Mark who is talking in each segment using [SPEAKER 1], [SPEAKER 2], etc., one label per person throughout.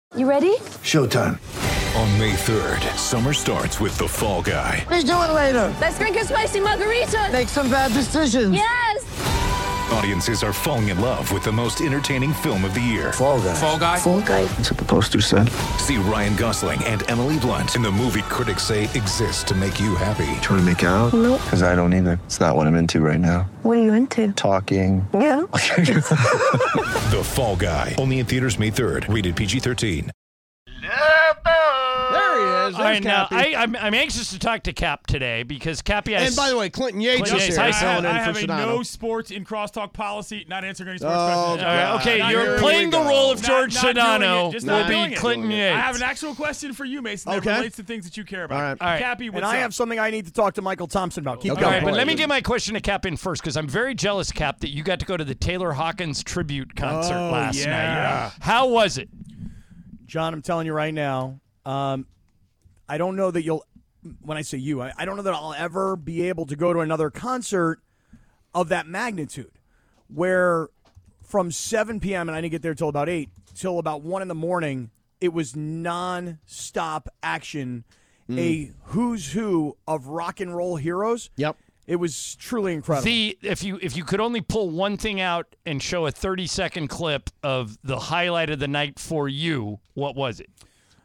[SPEAKER 1] You ready?
[SPEAKER 2] Showtime.
[SPEAKER 3] On May 3rd, summer starts with The Fall Guy.
[SPEAKER 4] Let's do it later.
[SPEAKER 1] Let's drink a spicy margarita.
[SPEAKER 4] Make some bad decisions.
[SPEAKER 1] Yes!
[SPEAKER 3] Audiences are falling in love with the most entertaining film of the year.
[SPEAKER 2] Fall Guy.
[SPEAKER 5] Fall Guy?
[SPEAKER 1] Fall guy.
[SPEAKER 2] That's what the poster said.
[SPEAKER 3] See Ryan Gosling and Emily Blunt in the movie critics say exists to make you happy.
[SPEAKER 2] Trying to make it out?
[SPEAKER 1] Nope.
[SPEAKER 2] Because I don't either. It's not what I'm into right now.
[SPEAKER 1] What are you into?
[SPEAKER 2] Talking.
[SPEAKER 1] Yeah.
[SPEAKER 3] The Fall Guy. Only in theaters May 3rd. Rated PG-13.
[SPEAKER 5] There he is.
[SPEAKER 6] All right,
[SPEAKER 5] There's
[SPEAKER 6] now
[SPEAKER 5] Cappy.
[SPEAKER 6] I'm anxious to talk to Cap today because Cappy has.
[SPEAKER 5] And by the way, Clinton Yates
[SPEAKER 6] Clinton
[SPEAKER 5] is
[SPEAKER 6] Yates,
[SPEAKER 5] here.
[SPEAKER 6] hi,
[SPEAKER 5] filling
[SPEAKER 6] Sam.
[SPEAKER 5] in
[SPEAKER 7] I have
[SPEAKER 5] for
[SPEAKER 7] a
[SPEAKER 5] Sedano.
[SPEAKER 7] no sports in crosstalk policy, not answering any sports
[SPEAKER 5] Oh,
[SPEAKER 7] questions.
[SPEAKER 6] All right, okay,
[SPEAKER 5] God.
[SPEAKER 6] you're
[SPEAKER 5] Here
[SPEAKER 6] playing
[SPEAKER 5] we
[SPEAKER 6] the
[SPEAKER 5] go.
[SPEAKER 6] role of George
[SPEAKER 7] Not doing
[SPEAKER 6] Sedano.
[SPEAKER 7] it, just
[SPEAKER 6] Will
[SPEAKER 7] not
[SPEAKER 6] be
[SPEAKER 7] doing it.
[SPEAKER 6] Clinton Yates.
[SPEAKER 7] I have an actual question for you, Mason, that
[SPEAKER 5] Okay.
[SPEAKER 7] relates to things that you care about.
[SPEAKER 5] All right.
[SPEAKER 6] All right.
[SPEAKER 7] Cappy, what's
[SPEAKER 8] And I
[SPEAKER 7] up?
[SPEAKER 8] have something I need to talk to Michael Thompson about. Keep
[SPEAKER 5] Okay.
[SPEAKER 6] All
[SPEAKER 8] going.
[SPEAKER 6] right, but let me
[SPEAKER 5] Right.
[SPEAKER 6] get my question to Cap in first because I'm very jealous, Cap, that you got to go to the Taylor Hawkins tribute concert last night.
[SPEAKER 7] yeah.
[SPEAKER 6] How was it?
[SPEAKER 8] John, I'm telling you right now, I don't know that you'll, when I say you, I don't know that I'll ever be able to go to another concert of that magnitude where from 7 p.m., and I didn't get there till about 8, till about 1 in the morning, it was non-stop action, a who's who of rock and roll heroes.
[SPEAKER 5] Yep.
[SPEAKER 8] It was truly incredible.
[SPEAKER 6] If you could only pull one thing out and show a 30-second clip of the highlight of the night for you, what was it?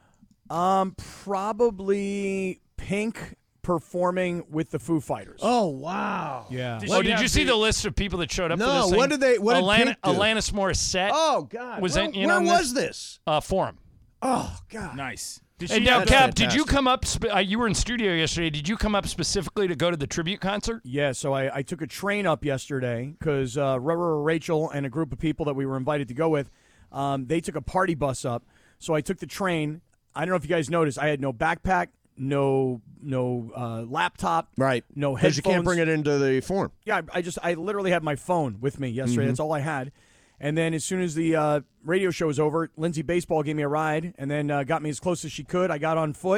[SPEAKER 8] Probably Pink performing with the Foo Fighters.
[SPEAKER 5] Oh, wow.
[SPEAKER 8] Yeah.
[SPEAKER 6] Did you see the list of people that showed up for
[SPEAKER 5] No,
[SPEAKER 6] this thing?
[SPEAKER 5] what did Pink do?
[SPEAKER 6] Alanis Morissette
[SPEAKER 5] Oh, God.
[SPEAKER 6] was
[SPEAKER 5] where,
[SPEAKER 6] in
[SPEAKER 5] where
[SPEAKER 6] on
[SPEAKER 5] was this?
[SPEAKER 6] Forum.
[SPEAKER 5] Oh, God.
[SPEAKER 7] Nice. Did
[SPEAKER 6] And
[SPEAKER 7] she
[SPEAKER 6] now,
[SPEAKER 7] have
[SPEAKER 6] Cap,
[SPEAKER 5] That's
[SPEAKER 6] did you
[SPEAKER 5] fantastic.
[SPEAKER 6] come up? You were in studio yesterday. Did you come up specifically to go to the tribute concert?
[SPEAKER 8] Yeah, so I took a train up yesterday because Rachel and a group of people that we were invited to go with, they took a party bus up. So I took the train. I don't know if you guys noticed. I had no backpack, no laptop,
[SPEAKER 5] Right.
[SPEAKER 8] no
[SPEAKER 5] Because
[SPEAKER 8] headphones.
[SPEAKER 5] you can't bring it into the forum.
[SPEAKER 8] Yeah, I literally had my phone with me yesterday. That's all I had. And then as soon as the radio show was over, Lindsay Baseball gave me a ride and then got me as close as she could. I got on foot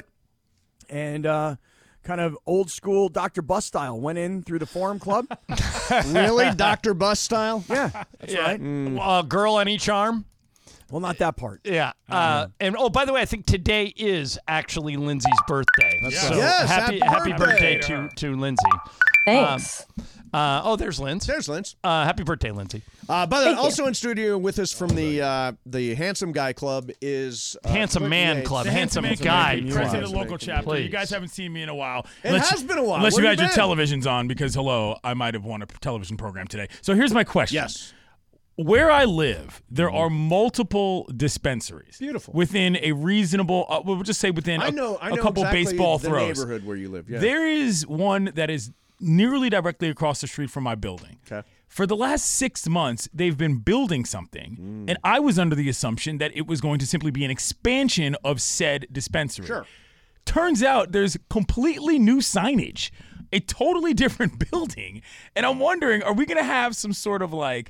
[SPEAKER 8] and kind of old school Dr. Bus style went in through the Forum Club.
[SPEAKER 5] Really? Dr. Bus style?
[SPEAKER 8] Yeah, that's right.
[SPEAKER 6] A girl on each arm.
[SPEAKER 8] Well, not that part.
[SPEAKER 6] Yeah. And by the way, I think today is actually Lindsay's birthday. So
[SPEAKER 5] Yes,
[SPEAKER 6] happy
[SPEAKER 5] happy
[SPEAKER 6] birthday
[SPEAKER 5] birthday
[SPEAKER 6] to Lindsay.
[SPEAKER 1] Thanks.
[SPEAKER 6] There's Linz.
[SPEAKER 5] There's Lynch.
[SPEAKER 6] Happy birthday, Lindsay.
[SPEAKER 5] By the way, also in studio with us from the Handsome Guy Club is
[SPEAKER 6] Handsome
[SPEAKER 5] Clinton
[SPEAKER 6] Man
[SPEAKER 5] Yates.
[SPEAKER 6] Club.
[SPEAKER 7] The
[SPEAKER 6] Handsome
[SPEAKER 7] Man
[SPEAKER 6] Guy
[SPEAKER 7] Club,
[SPEAKER 6] Club.
[SPEAKER 7] president of the local chapter.
[SPEAKER 6] Please.
[SPEAKER 7] You guys haven't seen me in a while.
[SPEAKER 5] It has been a while.
[SPEAKER 7] Unless
[SPEAKER 5] Where
[SPEAKER 7] you
[SPEAKER 5] you
[SPEAKER 7] had your
[SPEAKER 5] been?
[SPEAKER 7] televisions on, because hello, I might have won a television program today. So here's my question.
[SPEAKER 5] Yes.
[SPEAKER 7] Where I live, there are multiple dispensaries.
[SPEAKER 5] Beautiful.
[SPEAKER 7] Within a reasonable, we'll just say within
[SPEAKER 5] I know
[SPEAKER 7] a couple
[SPEAKER 5] exactly
[SPEAKER 7] baseball
[SPEAKER 5] the
[SPEAKER 7] throws.
[SPEAKER 5] neighborhood where you live. Yeah.
[SPEAKER 7] There is one that is nearly directly across the street from my building.
[SPEAKER 5] Okay.
[SPEAKER 7] For the last 6 months, they've been building something, and I was under the assumption that it was going to simply be an expansion of said dispensary.
[SPEAKER 5] Sure.
[SPEAKER 7] Turns out there's completely new signage, a totally different building, and I'm wondering, are we going to have some sort of like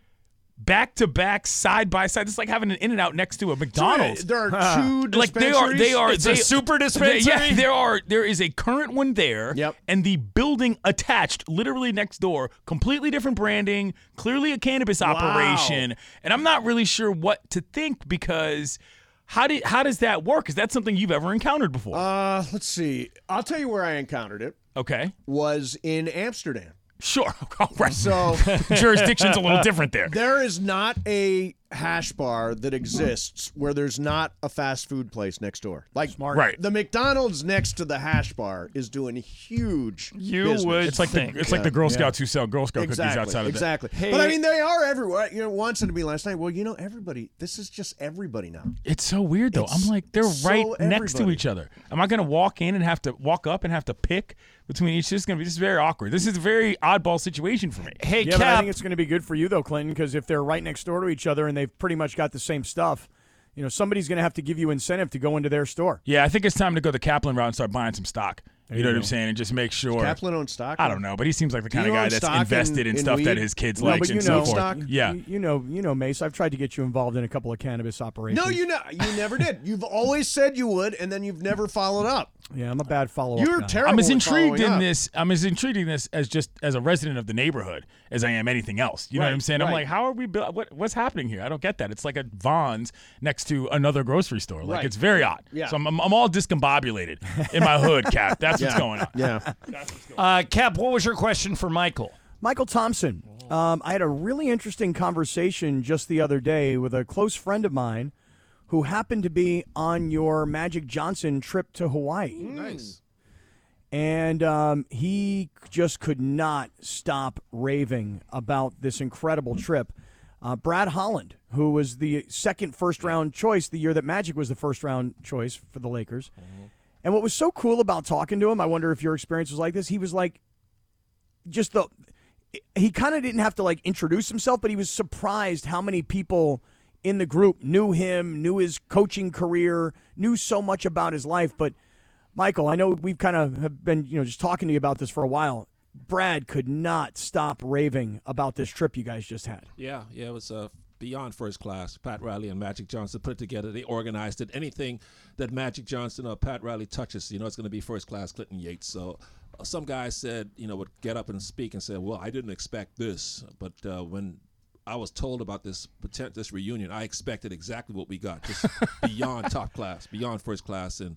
[SPEAKER 7] back-to-back, side-by-side? It's like having an In-N-Out next to a McDonald's.
[SPEAKER 5] There are two
[SPEAKER 7] Like
[SPEAKER 5] dispensaries.
[SPEAKER 7] they are.
[SPEAKER 6] It's a super dispensary?
[SPEAKER 7] There is a current one there.
[SPEAKER 5] Yep.
[SPEAKER 7] And the building attached, literally next door, completely different branding, clearly a cannabis operation. And I'm not really sure what to think because how does that work? Is that something you've ever encountered before?
[SPEAKER 5] Let's see. I'll tell you where I encountered it.
[SPEAKER 7] Okay.
[SPEAKER 5] Was in Amsterdam.
[SPEAKER 7] Sure. All right.
[SPEAKER 5] So
[SPEAKER 7] Jurisdiction's a little different there.
[SPEAKER 5] there is not a hash bar that exists where there's not a fast food place next door. Like
[SPEAKER 7] Right.
[SPEAKER 5] the McDonald's next to the hash bar is doing huge
[SPEAKER 6] You
[SPEAKER 5] business.
[SPEAKER 6] would
[SPEAKER 7] It's like
[SPEAKER 6] think.
[SPEAKER 7] it's like the Girl Scouts who sell Girl Scout cookies outside of
[SPEAKER 5] exactly.
[SPEAKER 6] Hey-
[SPEAKER 5] But I mean, they are everywhere. You know, Juan said to me last night, well, everybody, this is just everybody now.
[SPEAKER 7] It's so weird though.
[SPEAKER 5] It's
[SPEAKER 7] I'm like, they're
[SPEAKER 5] so
[SPEAKER 7] right next to
[SPEAKER 5] everybody.
[SPEAKER 7] each other. Am I going to walk in and have to walk up and have to pick between each? This is going to be just very awkward. This is a very oddball situation for me.
[SPEAKER 6] Hey,
[SPEAKER 8] Yeah, but I
[SPEAKER 6] Cap.
[SPEAKER 8] think it's going to be good for you, though, Clinton, because if they're right next door to each other and they've pretty much got the same stuff, somebody's going to have to give you incentive to go into their store.
[SPEAKER 7] Yeah, I think it's time to go the Kaplan route and start buying some stock. You know what I'm saying? And just make sure.
[SPEAKER 5] Kaplan owns stock?
[SPEAKER 7] I don't know, but he seems like the kind
[SPEAKER 5] Do
[SPEAKER 7] of
[SPEAKER 5] you
[SPEAKER 7] guy
[SPEAKER 5] own
[SPEAKER 7] that's
[SPEAKER 5] stock
[SPEAKER 7] invested in
[SPEAKER 5] in
[SPEAKER 7] stuff that
[SPEAKER 5] weed?
[SPEAKER 7] his kids
[SPEAKER 8] No,
[SPEAKER 7] like
[SPEAKER 8] but
[SPEAKER 7] and
[SPEAKER 8] you
[SPEAKER 7] so
[SPEAKER 8] know,
[SPEAKER 7] forth.
[SPEAKER 5] stock?
[SPEAKER 7] Yeah.
[SPEAKER 8] You know, Mace. I've tried to get you involved in a couple of cannabis operations.
[SPEAKER 5] No, you never did. You've always said you would, and then you've never followed up.
[SPEAKER 8] Yeah, I'm a bad follow-up
[SPEAKER 5] You're
[SPEAKER 8] guy.
[SPEAKER 5] terrible.
[SPEAKER 7] I'm as
[SPEAKER 5] at
[SPEAKER 7] intrigued
[SPEAKER 5] following
[SPEAKER 7] in
[SPEAKER 5] up.
[SPEAKER 7] this. I'm as intrigued in this as just as a resident of the neighborhood as I am anything else. You know what I'm saying? I'm
[SPEAKER 5] right.
[SPEAKER 7] like, how are we? What's happening here? I don't get that. It's like a Vons next to another grocery store. Like
[SPEAKER 5] Right.
[SPEAKER 7] it's very odd.
[SPEAKER 5] Yeah.
[SPEAKER 7] So I'm all discombobulated in my hood, Cap. That's what's going on.
[SPEAKER 5] Yeah.
[SPEAKER 6] Cap, what was your question for Michael?
[SPEAKER 8] Michael Thompson. I had a really interesting conversation just the other day with a close friend of mine who happened to be on your Magic Johnson trip to Hawaii.
[SPEAKER 9] Nice.
[SPEAKER 8] And he just could not stop raving about this incredible trip. Brad Holland, who was the second first-round choice the year that Magic was the first-round choice for the Lakers. And what was so cool about talking to him, I wonder if your experience was like this, he was like, he kind of didn't have to like introduce himself, but he was surprised how many people in the group knew him, knew his coaching career, knew so much about his life. But Michael, I know we've kind of have been, just talking to you about this for a while. Brad could not stop raving about this trip you guys just had.
[SPEAKER 9] Yeah, it was beyond first class. Pat Riley and Magic Johnson put it together. They organized it. Anything that Magic Johnson or Pat Riley touches, it's going to be first class Clinton Yates. So some guys said, would get up and speak and say, well, I didn't expect this. But when I was told about this reunion, I expected exactly what we got, just beyond top class, beyond first class. And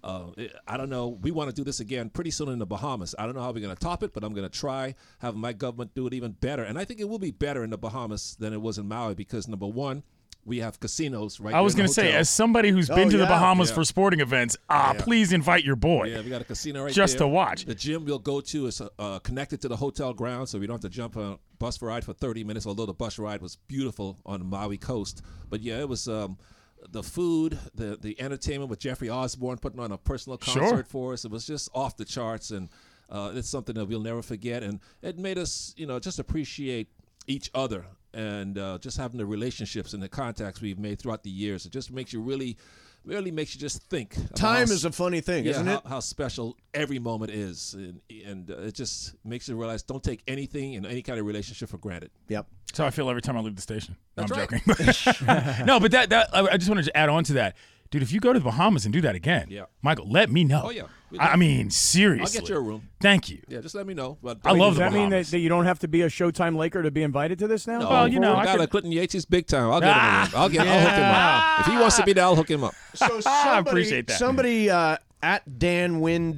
[SPEAKER 9] I don't know. We want to do this again pretty soon in the Bahamas. I don't know how we're going to top it, but I'm going to try have my government do it even better. And I think it will be better in the Bahamas than it was in Maui because, number one, we have casinos right there.
[SPEAKER 7] I was
[SPEAKER 9] going
[SPEAKER 7] to say, as somebody who's been to the Bahamas for sporting events, please invite your boy.
[SPEAKER 9] Yeah, we got a casino right
[SPEAKER 7] just
[SPEAKER 9] there.
[SPEAKER 7] to watch.
[SPEAKER 9] The gym we'll go to is connected to the hotel ground, so we don't have to jump on a bus ride for 30 minutes, although the bus ride was beautiful on the Maui coast. But, yeah, it was the food, the entertainment with Jeffrey Osborne putting on a personal concert for us. It was just off the charts, and it's something that we'll never forget. And it made us, just appreciate each other and just having the relationships and the contacts we've made throughout the years. It just makes you really makes you just think.
[SPEAKER 5] Time is a funny thing, isn't it?
[SPEAKER 9] How special every moment is. And it just makes you realize don't take anything in any kind of relationship for granted.
[SPEAKER 5] Yep.
[SPEAKER 7] That's how I feel every time I leave the station. No,
[SPEAKER 9] That's
[SPEAKER 7] I'm
[SPEAKER 9] right.
[SPEAKER 7] joking. No, but that I just wanted to add on to that. Dude, if you go to the Bahamas and do that again, Michael, let me know.
[SPEAKER 9] Oh, yeah.
[SPEAKER 7] I mean, seriously.
[SPEAKER 9] I'll get you a room.
[SPEAKER 7] Thank you.
[SPEAKER 9] Yeah, just let me know. But
[SPEAKER 7] I love
[SPEAKER 8] Does
[SPEAKER 7] the
[SPEAKER 8] that mean
[SPEAKER 7] Bahamas.
[SPEAKER 8] that you don't have to be a Showtime Laker to be invited to this now?
[SPEAKER 9] No,
[SPEAKER 7] Well,
[SPEAKER 9] a guy like Clinton Yates is big time. I'll get him a room. I'll hook him up. If he wants to be there, I'll hook him up.
[SPEAKER 5] So
[SPEAKER 7] I appreciate that.
[SPEAKER 5] Somebody at Dan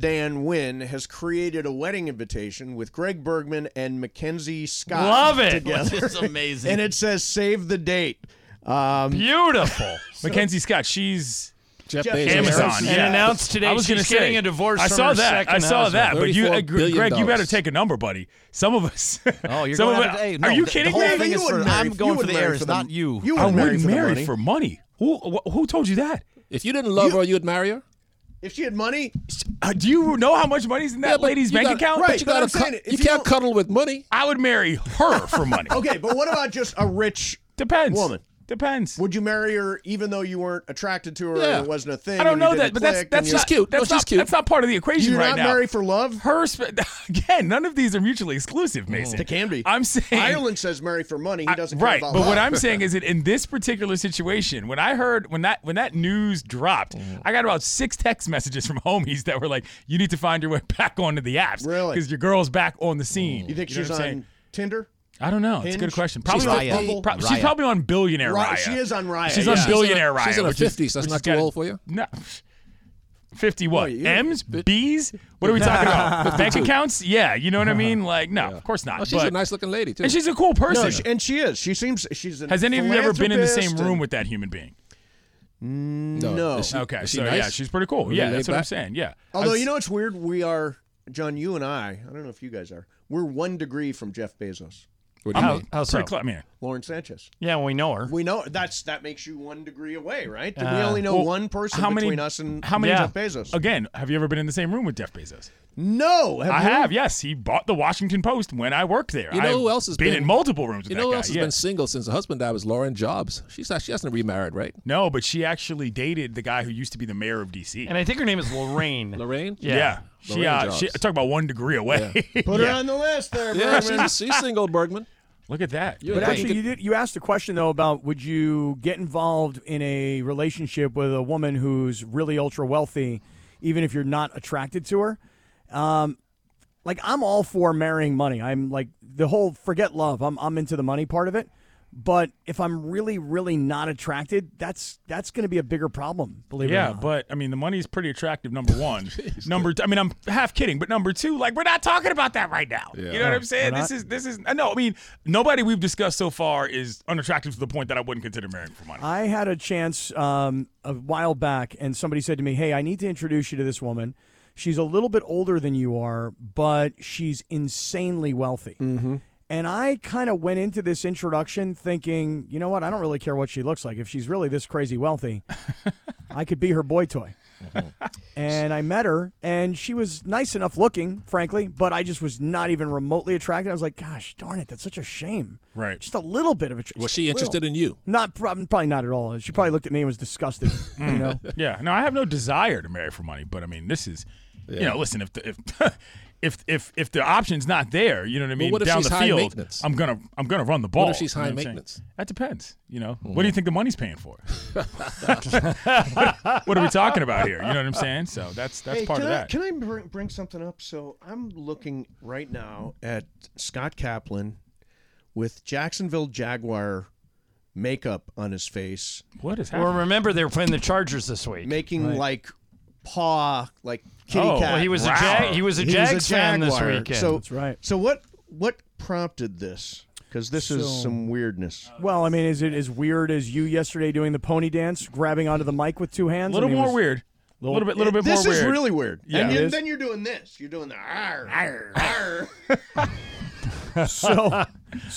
[SPEAKER 5] Win has created a wedding invitation with Greg Bergman and Mackenzie Scott.
[SPEAKER 6] Love it.
[SPEAKER 5] Together.
[SPEAKER 6] It's amazing.
[SPEAKER 5] And it says save the date.
[SPEAKER 6] Beautiful.
[SPEAKER 7] Mackenzie Scott, she's
[SPEAKER 9] Jeff
[SPEAKER 5] Jeff
[SPEAKER 9] Bezos.
[SPEAKER 7] Amazon.
[SPEAKER 6] And
[SPEAKER 7] Yeah.
[SPEAKER 6] announced today
[SPEAKER 7] I was
[SPEAKER 6] she's
[SPEAKER 7] gonna say,
[SPEAKER 6] getting a divorce
[SPEAKER 7] I
[SPEAKER 6] from
[SPEAKER 7] saw
[SPEAKER 6] her
[SPEAKER 7] that.
[SPEAKER 6] second
[SPEAKER 7] I saw
[SPEAKER 6] husband.
[SPEAKER 7] that. But you,
[SPEAKER 9] $34 billion.
[SPEAKER 7] Greg, you better take a number, buddy. Some of us.
[SPEAKER 10] Oh, you're
[SPEAKER 7] some
[SPEAKER 10] going
[SPEAKER 7] of
[SPEAKER 10] after,
[SPEAKER 7] us-
[SPEAKER 10] hey, no,
[SPEAKER 7] Are you
[SPEAKER 10] the
[SPEAKER 7] kidding
[SPEAKER 10] whole
[SPEAKER 7] me?
[SPEAKER 10] thing
[SPEAKER 5] You
[SPEAKER 10] is
[SPEAKER 5] wouldn't
[SPEAKER 10] for,
[SPEAKER 5] marry-
[SPEAKER 10] I'm going
[SPEAKER 5] you
[SPEAKER 10] for the
[SPEAKER 5] wouldn't marry
[SPEAKER 10] heirs,
[SPEAKER 5] for the-
[SPEAKER 10] not you.
[SPEAKER 5] You
[SPEAKER 7] I
[SPEAKER 5] wouldn't marry
[SPEAKER 7] wouldn't
[SPEAKER 5] for the
[SPEAKER 7] marry
[SPEAKER 5] money.
[SPEAKER 7] for money. Who told you that?
[SPEAKER 9] If you didn't love her, you'd marry her.
[SPEAKER 5] If she had money,
[SPEAKER 7] Do you know how much money's in that
[SPEAKER 9] but
[SPEAKER 7] lady's
[SPEAKER 9] you
[SPEAKER 7] bank
[SPEAKER 9] gotta-
[SPEAKER 7] account?
[SPEAKER 5] right.
[SPEAKER 9] But you
[SPEAKER 5] But I'm
[SPEAKER 9] gotta
[SPEAKER 5] saying if
[SPEAKER 9] you
[SPEAKER 5] you
[SPEAKER 9] can't
[SPEAKER 5] don't-
[SPEAKER 9] cuddle with money.
[SPEAKER 7] I would marry her for money.
[SPEAKER 5] okay, but what about just a rich
[SPEAKER 7] Depends.
[SPEAKER 5] woman?
[SPEAKER 7] Depends.
[SPEAKER 5] Would you marry her even though you weren't attracted to her
[SPEAKER 9] Yeah.
[SPEAKER 5] and it wasn't a thing?
[SPEAKER 7] I don't
[SPEAKER 5] and
[SPEAKER 7] know
[SPEAKER 5] you
[SPEAKER 7] that,
[SPEAKER 5] didn't
[SPEAKER 7] but
[SPEAKER 5] click
[SPEAKER 7] that's
[SPEAKER 5] and you-
[SPEAKER 7] not
[SPEAKER 9] cute. No,
[SPEAKER 7] That's
[SPEAKER 9] she's
[SPEAKER 7] not
[SPEAKER 9] cute.
[SPEAKER 7] That's not part of the equation
[SPEAKER 5] You're
[SPEAKER 7] right
[SPEAKER 5] not
[SPEAKER 7] now.
[SPEAKER 5] married for love?
[SPEAKER 7] Again, none of these are mutually exclusive, Mason.
[SPEAKER 5] They can be.
[SPEAKER 7] I'm saying
[SPEAKER 5] Ireland says marry for money. He doesn't care
[SPEAKER 7] right,
[SPEAKER 5] about
[SPEAKER 7] but
[SPEAKER 5] love.
[SPEAKER 7] what I'm saying is that in this particular situation, when I heard when that news dropped, I got about 6 text messages from homies that were like, "You need to find your way back onto the apps,
[SPEAKER 5] Really?
[SPEAKER 7] because your girl's back on the scene."
[SPEAKER 5] You think
[SPEAKER 7] know
[SPEAKER 5] she's
[SPEAKER 7] what I'm
[SPEAKER 5] on
[SPEAKER 7] saying?
[SPEAKER 5] Tinder?
[SPEAKER 7] I don't know. It's a good
[SPEAKER 5] Hinge?
[SPEAKER 7] question.
[SPEAKER 5] She's
[SPEAKER 7] Probably
[SPEAKER 10] Raya.
[SPEAKER 7] she's
[SPEAKER 10] Raya.
[SPEAKER 7] probably on Billionaire Raya.
[SPEAKER 5] She is on Raya.
[SPEAKER 7] She's
[SPEAKER 5] yeah.
[SPEAKER 7] on Billionaire Raya.
[SPEAKER 9] She's in her
[SPEAKER 7] which is-
[SPEAKER 9] 50s. That's
[SPEAKER 7] which
[SPEAKER 9] not
[SPEAKER 7] is
[SPEAKER 9] too
[SPEAKER 7] kinda-
[SPEAKER 9] old for you?
[SPEAKER 7] No. 50 what?
[SPEAKER 5] Well, you-
[SPEAKER 7] M's? B's? What are we talking about? Bank accounts? Yeah, you know what I mean? Like, no, of course not.
[SPEAKER 9] Oh, she's
[SPEAKER 7] but,
[SPEAKER 9] a nice-looking lady, too.
[SPEAKER 7] and she's a cool person.
[SPEAKER 5] No, and she is. She seems she's an
[SPEAKER 7] Has any of you ever been in the same
[SPEAKER 5] philanthropist
[SPEAKER 7] room
[SPEAKER 5] and-
[SPEAKER 7] with that human being?
[SPEAKER 5] No.
[SPEAKER 9] Is she-
[SPEAKER 7] Okay,
[SPEAKER 9] is she
[SPEAKER 7] so
[SPEAKER 9] nice?
[SPEAKER 7] yeah, she's pretty cool.
[SPEAKER 9] Really
[SPEAKER 7] Yeah, that's
[SPEAKER 9] laid
[SPEAKER 7] what I'm
[SPEAKER 9] back?
[SPEAKER 7] saying. Yeah.
[SPEAKER 5] Although you know it's weird, we are John. You and I don't know if you guys are. We're 1 degree from Jeff Bezos.
[SPEAKER 9] What do you mean?
[SPEAKER 6] How so?
[SPEAKER 7] pretty close. I mean,
[SPEAKER 5] Lauren Sanchez.
[SPEAKER 6] Yeah, we know her.
[SPEAKER 5] We know that makes you 1 degree away, right? We
[SPEAKER 6] Uh,
[SPEAKER 5] only know
[SPEAKER 7] well,
[SPEAKER 5] one person
[SPEAKER 7] how many-
[SPEAKER 5] between us and
[SPEAKER 7] how many-
[SPEAKER 5] Jeff Bezos.
[SPEAKER 7] again, have you ever been in the same room with Jeff Bezos?
[SPEAKER 5] No,
[SPEAKER 7] I
[SPEAKER 5] you?
[SPEAKER 7] have. Yes, he bought the Washington Post when I worked there.
[SPEAKER 9] You know
[SPEAKER 7] I've
[SPEAKER 9] who else has
[SPEAKER 7] been
[SPEAKER 9] been-
[SPEAKER 7] in multiple rooms with
[SPEAKER 9] You
[SPEAKER 7] that
[SPEAKER 9] know who
[SPEAKER 7] guy.
[SPEAKER 9] else has
[SPEAKER 7] yeah.
[SPEAKER 9] been single since her husband died was Lauren Jobs. She hasn't remarried, right?
[SPEAKER 7] No, but she actually dated the guy who used to be the mayor of D.C.
[SPEAKER 6] And I think her name is Lorraine.
[SPEAKER 9] Lorraine?
[SPEAKER 7] Yeah. She
[SPEAKER 9] Lorraine Jobs.
[SPEAKER 7] talk about 1 degree away.
[SPEAKER 5] Put her on the list there,
[SPEAKER 9] Yeah,
[SPEAKER 5] Bergman.
[SPEAKER 9] she's single, Bergman.
[SPEAKER 7] Look at that.
[SPEAKER 9] You're
[SPEAKER 8] But
[SPEAKER 9] right.
[SPEAKER 8] actually, you asked a question, though, about would you get involved in a relationship with a woman who's really ultra wealthy even if you're not attracted to her. Like, I'm all for marrying money. I'm like the whole forget love. I'm into the money part of it. But if I'm really, really not attracted, that's going to be a bigger problem, believe it or
[SPEAKER 7] Yeah,
[SPEAKER 8] not.
[SPEAKER 7] but I mean, the money's pretty attractive. Number one, I mean, I'm half kidding, but number two, like, we're not talking about that right now.
[SPEAKER 9] Yeah.
[SPEAKER 7] You know what I'm saying? This is no. I mean, nobody we've discussed so far is unattractive to the point that I wouldn't consider marrying for money.
[SPEAKER 8] I had a chance a while back, and somebody said to me, "Hey, I need to introduce you to this woman. She's a little bit older than you are, but she's insanely wealthy." Mm-hmm. And I kind of went into this introduction thinking, you know what? I don't really care what she looks like. If she's really this crazy wealthy, I could be her boy toy. And I met her, and she was nice enough looking, frankly, but I just was not even remotely attracted. I was like, gosh, darn it, that's such a shame.
[SPEAKER 7] Right.
[SPEAKER 8] Just a little bit of a
[SPEAKER 9] Was she interested in you?
[SPEAKER 8] Probably not at all. She probably looked at me and was disgusted. You know?
[SPEAKER 7] Yeah. No, I have no desire to marry for money, but I mean, this is, you know, listen, if the option's not there, you know what I mean,
[SPEAKER 9] what if
[SPEAKER 7] down
[SPEAKER 9] she's
[SPEAKER 7] the
[SPEAKER 9] high
[SPEAKER 7] field,
[SPEAKER 9] maintenance?
[SPEAKER 7] I'm gonna run the ball.
[SPEAKER 9] What if she's
[SPEAKER 7] you know
[SPEAKER 9] high
[SPEAKER 7] what I'm saying?
[SPEAKER 9] maintenance?
[SPEAKER 7] That depends. You know, what do you think the money's paying for? What are we talking about here? You know what I'm saying? So that's part of that.
[SPEAKER 5] Can I bring something up? So I'm looking right now at Scott Kaplan with Jacksonville Jaguar makeup on his face,
[SPEAKER 7] What is
[SPEAKER 6] Well,
[SPEAKER 7] happening?
[SPEAKER 6] remember they were playing the Chargers this week.
[SPEAKER 5] making like paw, like kitty cat.
[SPEAKER 6] Well, he was a Jags fan this
[SPEAKER 5] Jaguar.
[SPEAKER 6] weekend.
[SPEAKER 5] So
[SPEAKER 8] That's right.
[SPEAKER 5] So what prompted this? Because this is some weirdness.
[SPEAKER 8] Well, I mean, is it as weird as you yesterday doing the pony dance, grabbing onto the mic with two hands?
[SPEAKER 7] A little
[SPEAKER 8] I mean,
[SPEAKER 7] more
[SPEAKER 8] was-
[SPEAKER 7] weird. A little bit more weird.
[SPEAKER 5] This is really weird.
[SPEAKER 7] Yeah.
[SPEAKER 5] And
[SPEAKER 7] It
[SPEAKER 8] is.
[SPEAKER 5] then you're doing this. You're doing the arr, arr, arr.
[SPEAKER 8] So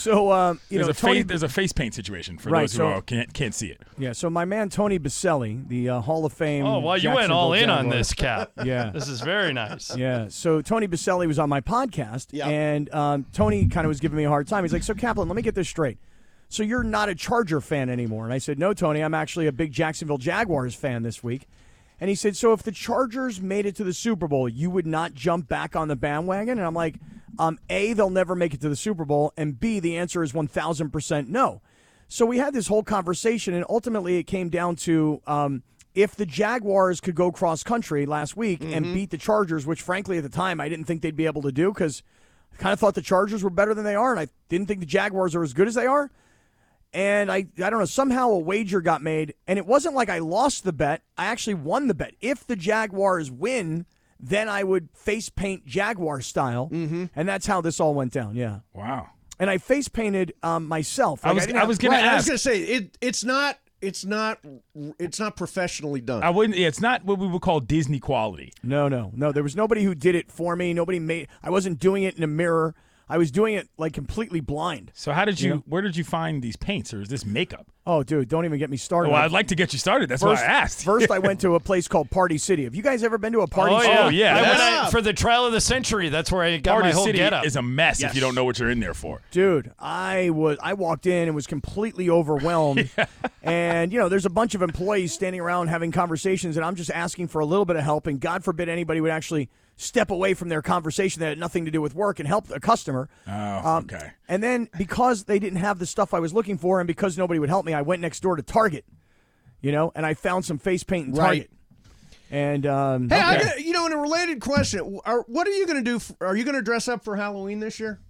[SPEAKER 8] you know, Tony.
[SPEAKER 7] There's a face paint situation for
[SPEAKER 8] Right,
[SPEAKER 7] those who can't see it.
[SPEAKER 8] Yeah, so my man Tony Baselli, the Hall of Fame.
[SPEAKER 6] oh, well, you went all in
[SPEAKER 8] Jacksonville
[SPEAKER 6] on
[SPEAKER 8] Jaguar.
[SPEAKER 6] this, Cap.
[SPEAKER 8] Yeah.
[SPEAKER 6] This is very nice.
[SPEAKER 8] Yeah, so Tony Baselli was on my podcast,
[SPEAKER 5] Yeah.
[SPEAKER 8] and Tony kind of was giving me a hard time. He's like, so Kaplan, let me get this straight. So you're not a Charger fan anymore? And I said, no, Tony, I'm actually a big Jacksonville Jaguars fan this week. And he said, so if the Chargers made it to the Super Bowl, you would not jump back on the bandwagon? And I'm like, A, they'll never make it to the Super Bowl, and B, the answer is 1,000% no. So we had this whole conversation, and ultimately it came down to if the Jaguars could go cross-country last week and beat the Chargers, which frankly at the time I didn't think they'd be able to do because I kind of thought the Chargers were better than they are, and I didn't think the Jaguars are as good as they are. And I don't know, somehow a wager got made, and it wasn't like I lost the bet. I actually won the bet. If the Jaguars win, then I would face paint Jaguar style, and that's how this all went down, yeah.
[SPEAKER 7] Wow.
[SPEAKER 8] And I face painted myself.
[SPEAKER 7] I
[SPEAKER 8] Like,
[SPEAKER 7] was
[SPEAKER 8] didn't
[SPEAKER 7] going to
[SPEAKER 5] Right, I was
[SPEAKER 7] ask.
[SPEAKER 5] gonna say it's not professionally done.
[SPEAKER 7] I wouldn't. Yeah, it's not what we would call Disney quality.
[SPEAKER 8] No. There was nobody who did it for me. I wasn't doing it in a mirror. I was doing it like completely blind.
[SPEAKER 7] So how did you? Where did you find these paints, or is this makeup?
[SPEAKER 8] Oh, dude, don't even get me started.
[SPEAKER 7] Well, I'd like to get you started. That's why I asked.
[SPEAKER 8] First, I went to a place called Party City. Have you guys ever been to a Party
[SPEAKER 6] Oh,
[SPEAKER 8] City?
[SPEAKER 6] yeah.
[SPEAKER 7] Oh, yeah.
[SPEAKER 6] I went
[SPEAKER 5] Yeah.
[SPEAKER 6] out for the trial of the century. That's where I got
[SPEAKER 7] Party
[SPEAKER 6] my whole
[SPEAKER 7] City
[SPEAKER 6] getup.
[SPEAKER 7] is a mess
[SPEAKER 5] Yes.
[SPEAKER 7] if you don't know what you're in there for.
[SPEAKER 8] Dude, I walked in and was completely overwhelmed. And, you know, there's a bunch of employees standing around having conversations, and I'm just asking for a little bit of help. And God forbid anybody would actually step away from their conversation that had nothing to do with work and help a customer.
[SPEAKER 7] Oh, okay.
[SPEAKER 8] And then because they didn't have the stuff I was looking for, and because nobody would help me, I went next door to Target, you know, and I found some face paint in Target. And
[SPEAKER 5] Hey, I got, in a related question, what are you going to do? Are you going to dress up for Halloween this year?